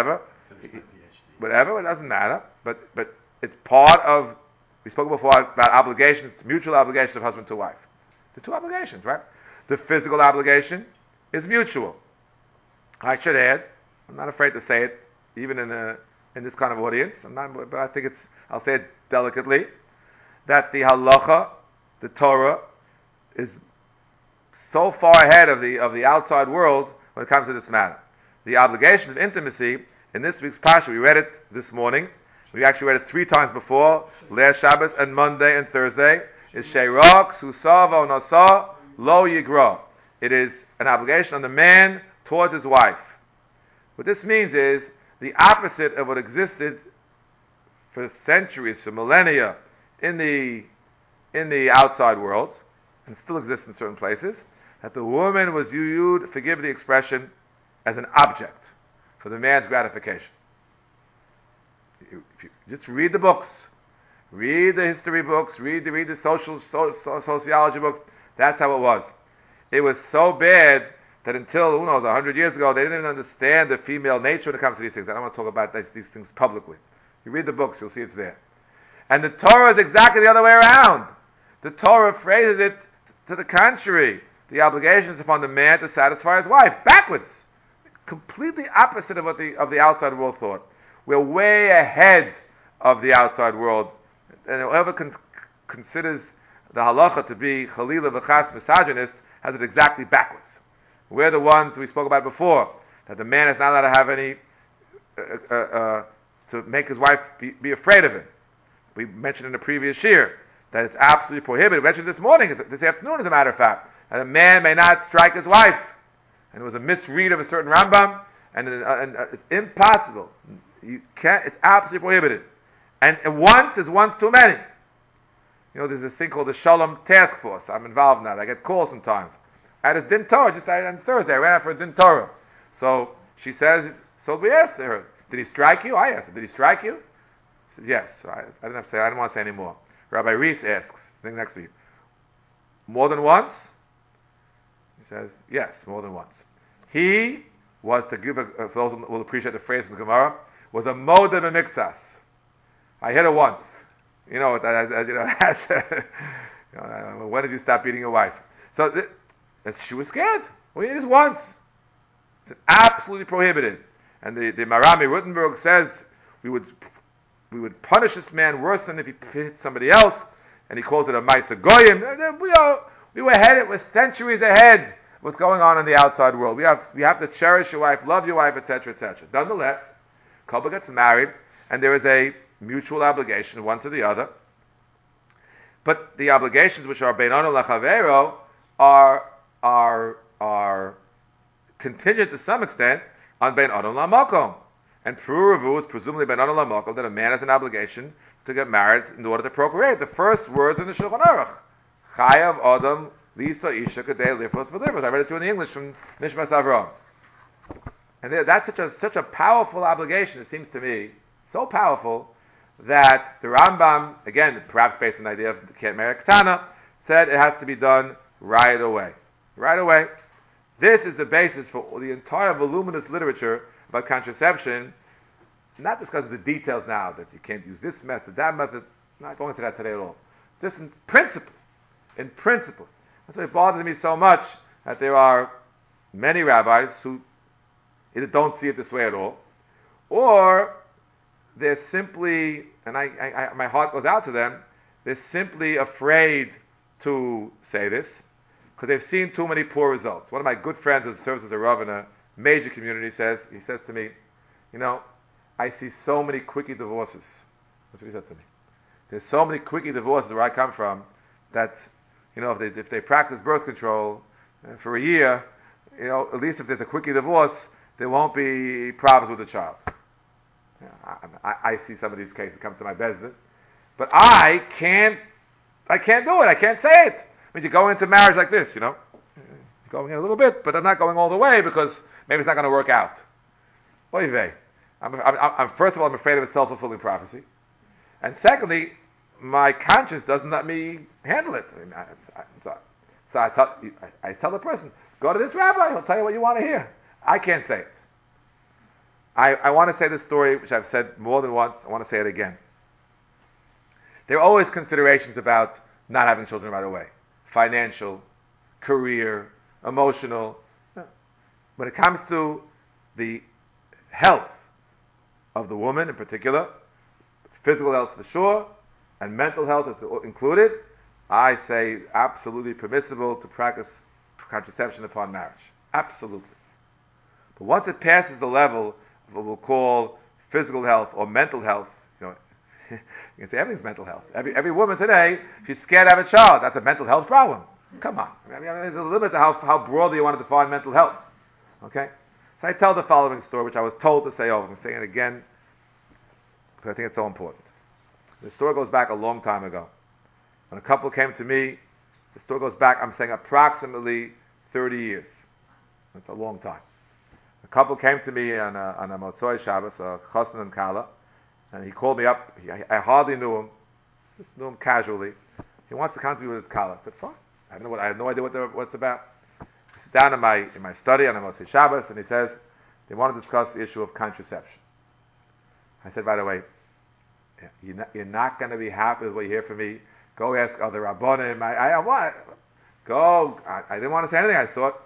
it doesn't matter. But it's part of, we spoke before about obligations, mutual obligation of husband to wife. The two obligations, right? The physical obligation is mutual. I should add, I'm not afraid to say it, even in this kind of audience, but I think I'll say it delicately, that the halacha, the Torah, is so far ahead of the outside world when it comes to this matter. The obligation of intimacy, in this week's Pasha, we read it this morning, we actually read it 3 times before, last Shabbos and Monday and Thursday, is Sheirok, Susava, Nasa, Lo Yigra. It is an obligation on the man towards his wife. What this means is the opposite of what existed for centuries, for millennia, in the outside world, and still exists in certain places, that the woman was viewed, forgive the expression, as an object for the man's gratification. If you just read the books, read the history books, read the sociology books, that's how it was. It was so bad that until, 100 years ago, they didn't even understand the female nature when it comes to these things. I don't want to talk about these things publicly. You read the books, you'll see it's there. And the Torah is exactly the other way around. The Torah phrases it to the contrary. The obligation is upon the man to satisfy his wife. Backwards. Completely opposite of what the outside world thought. We're way ahead of the outside world. And whoever considers the halacha to be chalila v'chas misogynist has it exactly backwards. We're the ones we spoke about before, that the man is not allowed to have any, to make his wife be afraid of him. We mentioned in the previous year that it's absolutely prohibited. We mentioned this morning, this afternoon as a matter of fact, that a man may not strike his wife. And it was a misread of a certain Rambam, and it's impossible. You can't, it's absolutely prohibited. And once is once too many. There's this thing called the Shalom Task Force. I'm involved in that. I get calls sometimes. I had a Din Torah just on Thursday. I ran out for a Din Torah. So she says, so we asked her, did he strike you? I asked her, did he strike you? She says, yes. So I didn't have to say, I didn't want to say any more. Rabbi Reese asks, sitting next to you, more than once? He says, yes, more than once. He was, to give for those who will appreciate the phrase from the Gemara, was a modeh b'miktsas. I hit her once. When did you stop beating your wife? So she was scared. We did this once. It's absolutely prohibited. And the Marami Rutenberg says we would punish this man worse than if he hit somebody else, and he calls it a Ma'aser Goyim. We were ahead. We're centuries ahead. What's going on in the outside world? We have to cherish your wife, love your wife, etc., etc. Nonetheless, couple gets married, and there is a mutual obligation, one to the other. But the obligations which are Beinano Lachavero are contingent to some extent on Beinano Lamakom. And Pruruvu is presumably Beinano Lamakom, that a man has an obligation to get married in order to procreate. The first words in the Shulchan Aruch. Chayav Adam Lisa Isha Kadei Lifos V'Livos. I read it to you in the English from Nishmas Avraham. And that's such a powerful obligation, it seems to me, so powerful, that the Rambam, again, perhaps based on the idea of can't marry a Ketana, said it has to be done right away. Right away. This is the basis for the entire voluminous literature about contraception, not discussing the details now, that you can't use this method, that method, not going into that today at all. Just in principle. In principle. That's why it bothers me so much that there are many rabbis who either don't see it this way at all, or they're simply, and my heart goes out to them, they're simply afraid to say this because they've seen too many poor results. One of my good friends who serves as a rav in a major community says to me, I see so many quickie divorces. That's what he said to me. There's so many quickie divorces where I come from that, if they practice birth control for a year, at least if there's a quickie divorce, there won't be problems with the child. I see some of these cases come to my bezdin, but I can't do it. I can't say it. I mean, you go into marriage like this, you're going in a little bit, but I'm not going all the way because maybe it's not going to work out. Oy vey. I'm first of all, I'm afraid of a self-fulfilling prophecy, and secondly, my conscience doesn't let me handle it. I mean, so I tell the person, go to this rabbi, he'll tell you what you want to hear. I can't say it. I want to say this story, which I've said more than once. I want to say it again. There are always considerations about not having children right away. Financial, career, emotional. When it comes to the health of the woman in particular, physical health for sure, and mental health is included, I say absolutely permissible to practice contraception upon marriage. Absolutely. But once it passes the level of what we'll call physical health or mental health, you can say everything's mental health. Every woman today, she's scared to have a child. That's a mental health problem. Come on. I mean, there's a limit to how broadly you want to define mental health. Okay? So I tell the following story, which I was told to say over. I'm saying it again because I think it's so important. The story goes back a long time ago. When a couple came to me, the story goes back, I'm saying approximately 30 years. That's a long time. A couple came to me on a Motzoi Shabbos, a Chassan and Kala, and he called me up. I hardly knew him, just knew him casually. He wants to come to me with his Kala. I said, fine. I had no idea what it's about. We sit down in my study on a Motzoi Shabbos, and he says, they want to discuss the issue of contraception. I said, by the way, you're not going to be happy with what you hear from me. Go ask other Rabbonim. I what? Go. I didn't want to say anything. I thought,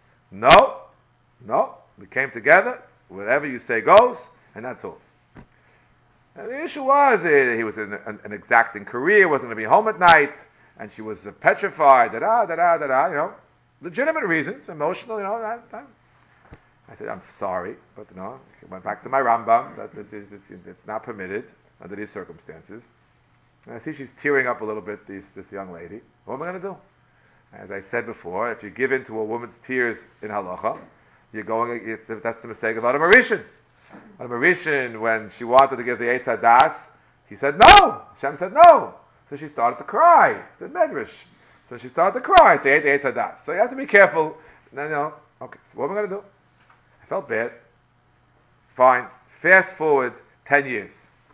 no. We came together. Whatever you say goes, and that's all. And the issue was he was in an exacting career, wasn't going to be home at night, and she was petrified. Legitimate reasons, emotional. I said, I'm sorry, but I went back to my Rambam that it's not permitted under these circumstances. And I see she's tearing up a little bit, this young lady. What am I going to do? As I said before, if you give in to a woman's tears in halacha, that's the mistake of Adam Arishan. Adam Arishan, when she wanted to give the Eitz Hadas, he said no. Hashem said no. So she started to cry. It's a medrash. So she started to cry. Say ate the Eitz Hadas. So you have to be careful. Okay, so what am I going to do? I felt bad. Fine. Fast forward 10 years.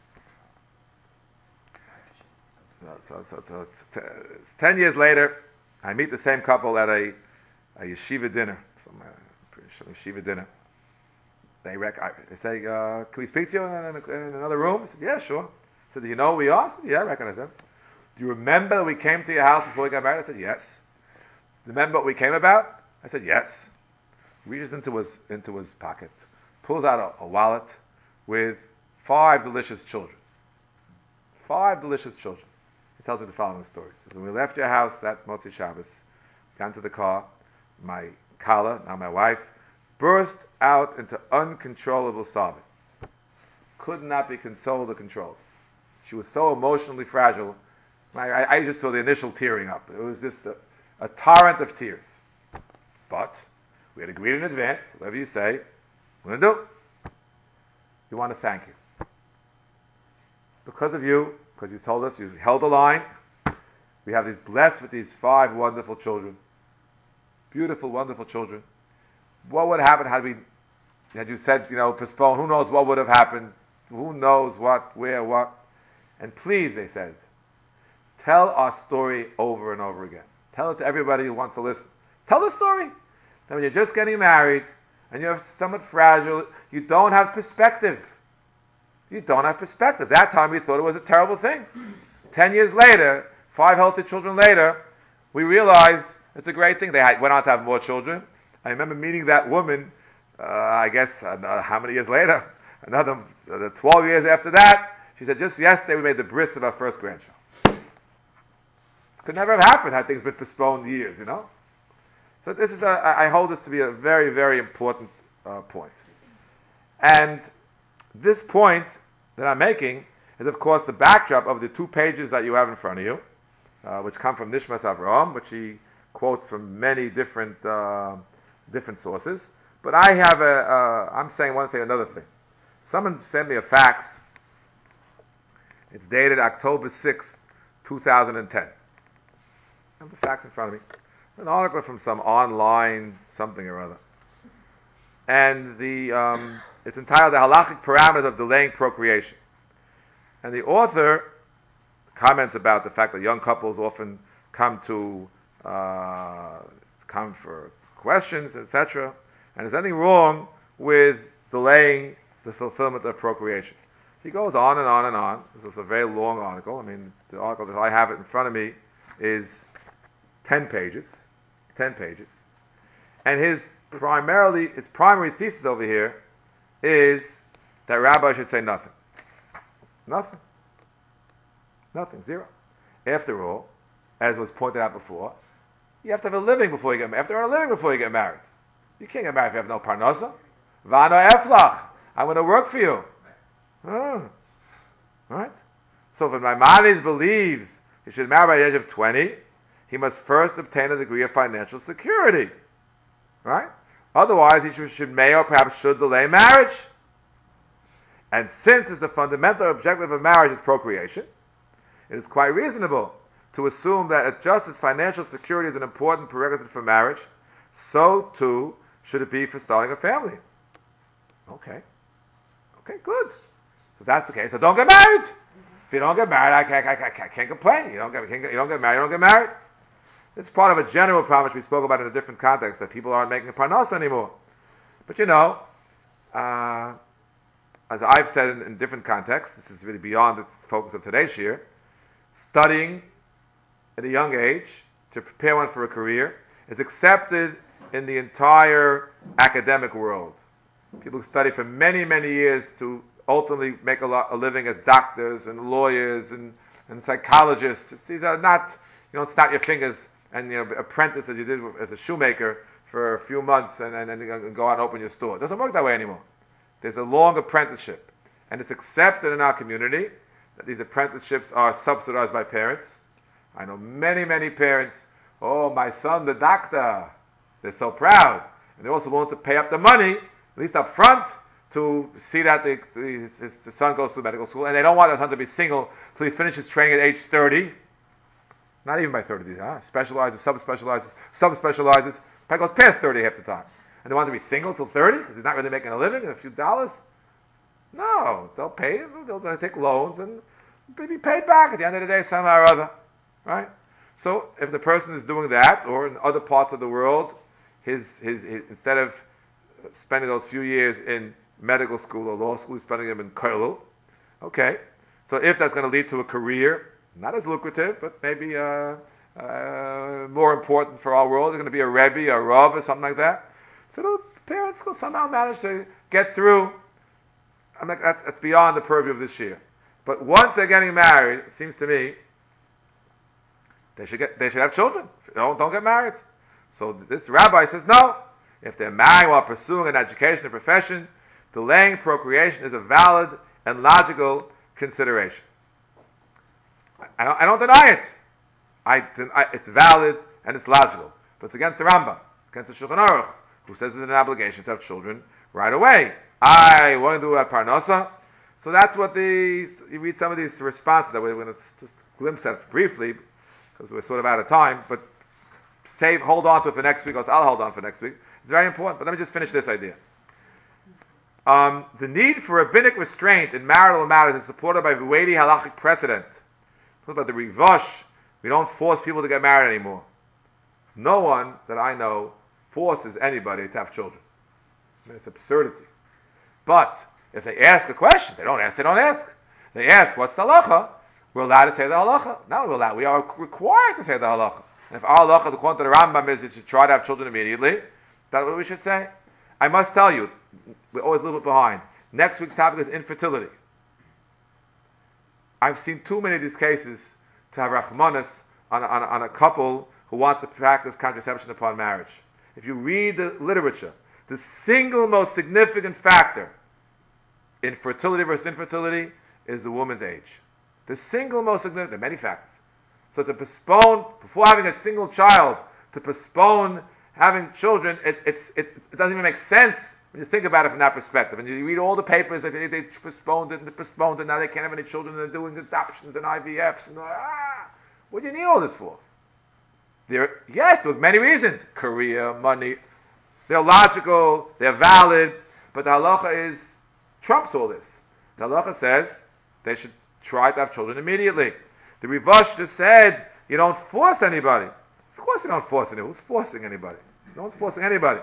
10 years later, I meet the same couple at a yeshiva dinner. Yeshiva dinner. They say, can we speak to you in another room? I said, yeah, sure. I said, do you know who we are? I said, yeah, I recognize them. Do you remember that we came to your house before we got married? I said, yes. Remember what we came about? I said, yes. Reaches into his pocket, pulls out a wallet with 5 delicious children. 5 delicious children. He tells me the following story. He says, when we left your house that Motzei Shabbos, got into the car, my Kala, now my wife, burst out into uncontrollable sobbing. Could not be consoled or controlled. She was so emotionally fragile. I just saw the initial tearing up. It was just a torrent of tears. But we had agreed in advance, whatever you say, we're going to do. We want to thank you. Because of you, because you told us, you held the line, we have these blessed with these 5 wonderful children. Beautiful, wonderful children. What would happen had you said, postpone? Who knows what would have happened? Who knows what, where, what? And please, they said, tell our story over and over again. Tell it to everybody who wants to listen. Tell the story. That when you're just getting married, and you're somewhat fragile, you don't have perspective. You don't have perspective. That time we thought it was a terrible thing. 10 years later, 5 healthy children later, we realized it's a great thing. They went on to have more children. I remember meeting that woman, I guess, how many years later? Another 12 years after that. She said, just yesterday we made the bris of our first grandchild. Could never have happened had things been postponed years, you know? So this is, I hold this to be a very, very important point. And this point that I'm making is, of course, the backdrop of the 2 pages that you have in front of you, which come from Nishmas Avraham, which he quotes from many different sources. But I have I'm saying one thing, another thing. Someone sent me a fax. It's dated October 6, 2010. I have the fax in front of me. An article from some online something or other. And it's entitled The Halachic Parameters of Delaying Procreation. And the author comments about the fact that young couples often come for questions, etc. And is there anything wrong with delaying the fulfillment of procreation? He goes on and on and on. This is a very long article. I mean, the article that I have it in front of me is 10 pages. 10 pages. And his primary thesis over here is that rabbi should say nothing. Nothing. Nothing. Zero. After all, as was pointed out before, you have to have a living before you get married. You have to earn a living before you get married. You can't get married if you have no parnasa. Vano eflach. I'm going to work for you. Right? So if Maimonides believes he should marry by the age of 20, he must first obtain a degree of financial security. Right? Otherwise, he may or perhaps should delay marriage. And since it's the fundamental objective of marriage is procreation, it is quite reasonable to assume that just as financial security is an important prerequisite for marriage, so too should it be for starting a family. Okay, good. So that's the case. So don't get married. If you don't get married, I can't complain. You don't get married, you don't get married. It's part of a general problem which we spoke about in a different context, that people aren't making a parnas anymore. But you know, as I've said in different contexts, this is really beyond the focus of today's year, studying at a young age to prepare one for a career is accepted in the entire academic world. People who study for many, many years to ultimately make a living as doctors and lawyers and psychologists. These are not, you don't snap your fingers and apprentice as you did as a shoemaker for a few months and go out and open your store. It doesn't work that way anymore. There's a long apprenticeship. And it's accepted in our community that these apprenticeships are subsidized by parents. I know many, many parents, oh, my son, the doctor. They're so proud. And they're also willing to pay up the money, at least up front, to see that the son goes to medical school. And they don't want their son to be single till he finishes training at age 30. Not even by 30, specializes, subspecializes, probably goes past 30 half the time. And they want to be single till 30 because he's not really making a living and a few dollars. No, they'll pay, they'll take loans and be paid back at the end of the day somehow or other. Right? So if the person is doing that, or in other parts of the world, his instead of spending those few years in medical school or law school, he's spending them in kollel. Okay. So if that's going to lead to a career, not as lucrative, but maybe more important for our world, it's going to be a rebbe, a rav, or something like that. So the parents will somehow manage to get through. That's beyond the purview of this year. But once they're getting married, it seems to me, they should have children. Don't get married. So this rabbi says no. If they're married while pursuing an education or profession, delaying procreation is a valid and logical consideration. I don't deny it. It's valid and it's logical. But it's against the Rambam, against the Shulchan Aruch, who says it's an obligation to have children right away. I want to do a parnasa. So that's what you read some of these responses that we're going to just glimpse at briefly, because we're sort of out of time, but hold on to it for next week, or I'll hold on for next week. It's very important, but let me just finish this idea. The need for rabbinic restraint in marital matters is supported by the weighty halachic precedent. What about the Rivash? We don't force people to get married anymore. No one that I know forces anybody to have children. I mean, it's absurdity. But if they ask a question, they don't ask. They ask, what's the halacha? We're allowed to say the halacha. Not only we're allowed, we are required to say the halacha. And if our halacha, according to the Rambam, is you should try to have children immediately, that's what we should say. I must tell you, we're always a little bit behind. Next week's topic is infertility. I've seen too many of these cases to have rachmanis on a couple who want to practice contraception upon marriage. If you read the literature, the single most significant factor in fertility versus infertility is the woman's age. The single most significant, there are many factors. So to postpone, before having a single child, to postpone having children, it doesn't even make sense when you think about it from that perspective. And you read all the papers, they postponed it, and now they can't have any children, and they're doing adoptions and IVFs. And, what do you need all this for? There are many reasons. Career, money. They're logical, they're valid, but the halacha trumps all this. The halacha says they should try to have children immediately. The Rivash just said, you don't force anybody. Of course you don't force anybody. Who's forcing anybody? No one's forcing anybody.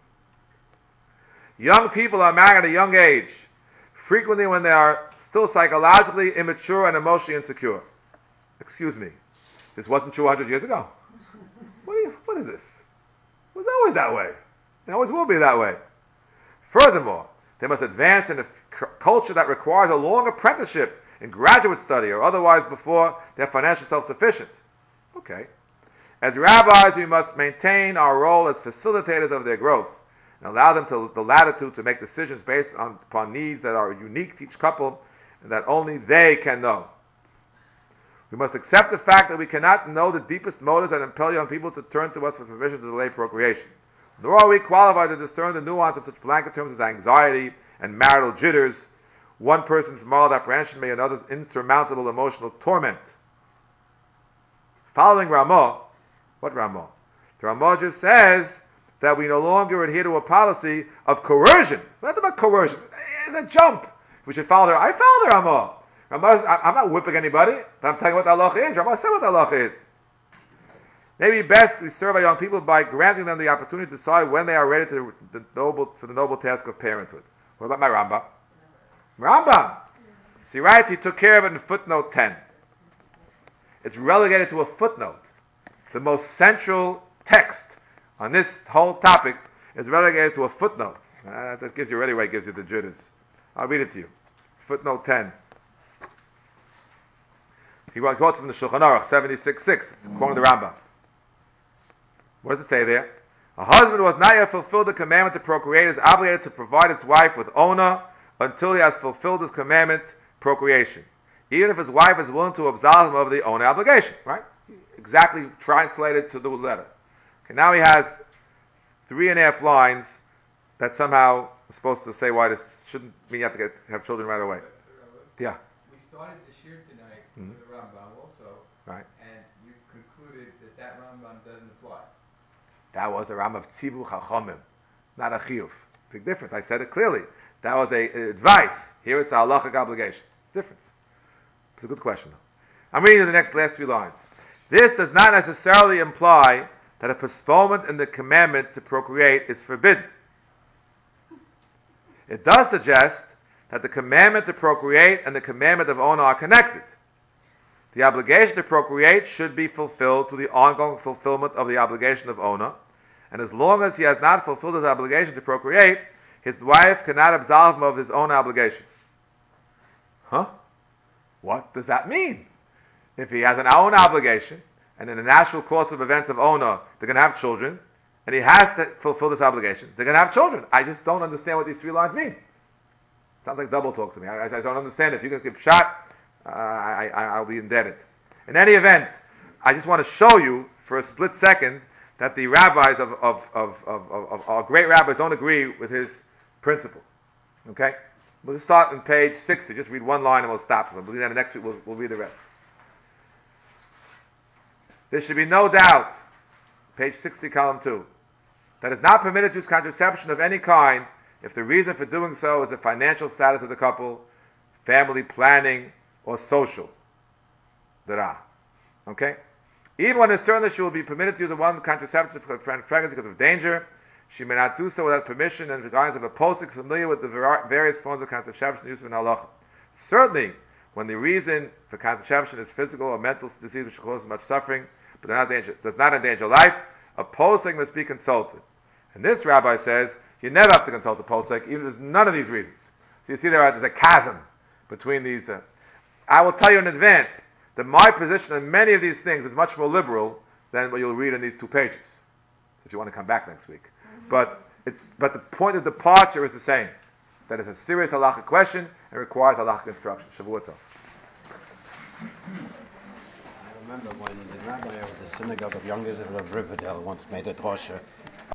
Young people are married at a young age, frequently when they are still psychologically immature and emotionally insecure. Excuse me, this wasn't true 100 years ago. What is this? It was always that way. It always will be that way. Furthermore, they must advance in a culture that requires a long apprenticeship in graduate study or otherwise before they're financially self-sufficient. Okay. As rabbis, we must maintain our role as facilitators of their growth and allow them the latitude to make decisions based upon needs that are unique to each couple and that only they can know. We must accept the fact that we cannot know the deepest motives that impel young people to turn to us for permission to delay procreation. Nor are we qualified to discern the nuance of such blanket terms as anxiety and marital jitters, one person's mild apprehension may another's insurmountable emotional torment. Following Ramah, what Ramah? The Ramah just says that we no longer adhere to a policy of coercion. We're not about coercion. It's a jump. We should follow I follow the Ramah. I'm not whipping anybody, but I'm telling you what the halacha is. Ramah said what the halacha is. Maybe best we serve our young people by granting them the opportunity to decide when they are ready for the noble task of parenthood. What about my Rambam? Rambam! See, right? He took care of it in footnote 10. It's relegated to a footnote. The most central text on this whole topic is relegated to a footnote. That gives you anyway, gives you the jitters. I'll read it to you. Footnote 10. He quotes from the Shulchan Aruch 76:6. It's quoting the Rambam. What does it say there? A husband who has not yet fulfilled the commandment to procreate is obligated to provide his wife with ona until he has fulfilled his commandment, procreation. Even if his wife is willing to absolve him of the ona obligation, right? Exactly translated to the letter. Okay, now he has 3.5 lines that somehow are supposed to say why this shouldn't mean you have to have children right away. Yeah. We started the shir tonight with the Rambam also, right? And you concluded that Rambam doesn't apply. That was a Rambam of Tzivu Chachamim, not a Chiyuv. Big difference. I said it clearly. That was a advice. Here it's a halachic obligation. Difference. It's a good question, though. I'm reading the last 3 lines. This does not necessarily imply that a postponement in the commandment to procreate is forbidden. It does suggest that the commandment to procreate and the commandment of ona are connected. The obligation to procreate should be fulfilled through the ongoing fulfillment of the obligation of ona, and as long as he has not fulfilled his obligation to procreate, his wife cannot absolve him of his own obligation. Huh? What does that mean? If he has an own obligation, and in the natural course of events of ona, they're going to have children, and he has to fulfill this obligation, they're going to have children. I just don't understand what these 3 lines mean. Sounds like double talk to me. I don't understand it. If you can give shot, I'll be indebted. In any event, I just want to show you for a split second that the rabbis of our great rabbis don't agree with his principle. Okay? We'll just start on page 60. Just read 1 line and we'll stop. We'll do that next week. We'll read the rest. There should be no doubt, page 60, column 2, that it's not permitted to use contraception of any kind if the reason for doing so is the financial status of the couple, family planning, or social. Okay? Even when it's certain that she will be permitted to use one contraception for pregnancy because of danger, she may not do so without permission and the guidance of a posek familiar with the various forms of contraception used in halacha. Certainly, when the reason for contraception is physical or mental disease which causes much suffering, but does not endanger life, a posek must be consulted. And this rabbi says you never have to consult a posek, even if there's none of these reasons. So you see there's a chasm between these. I will tell you in advance that my position on many of these things is much more liberal than what you'll read in these 2 pages, if you want to come back next week. But the point of departure is the same, that it's a serious halachic question and requires halachic instruction. Shavua tov. I remember when the rabbi of the synagogue of Young Israel of Riverdale once made a drosha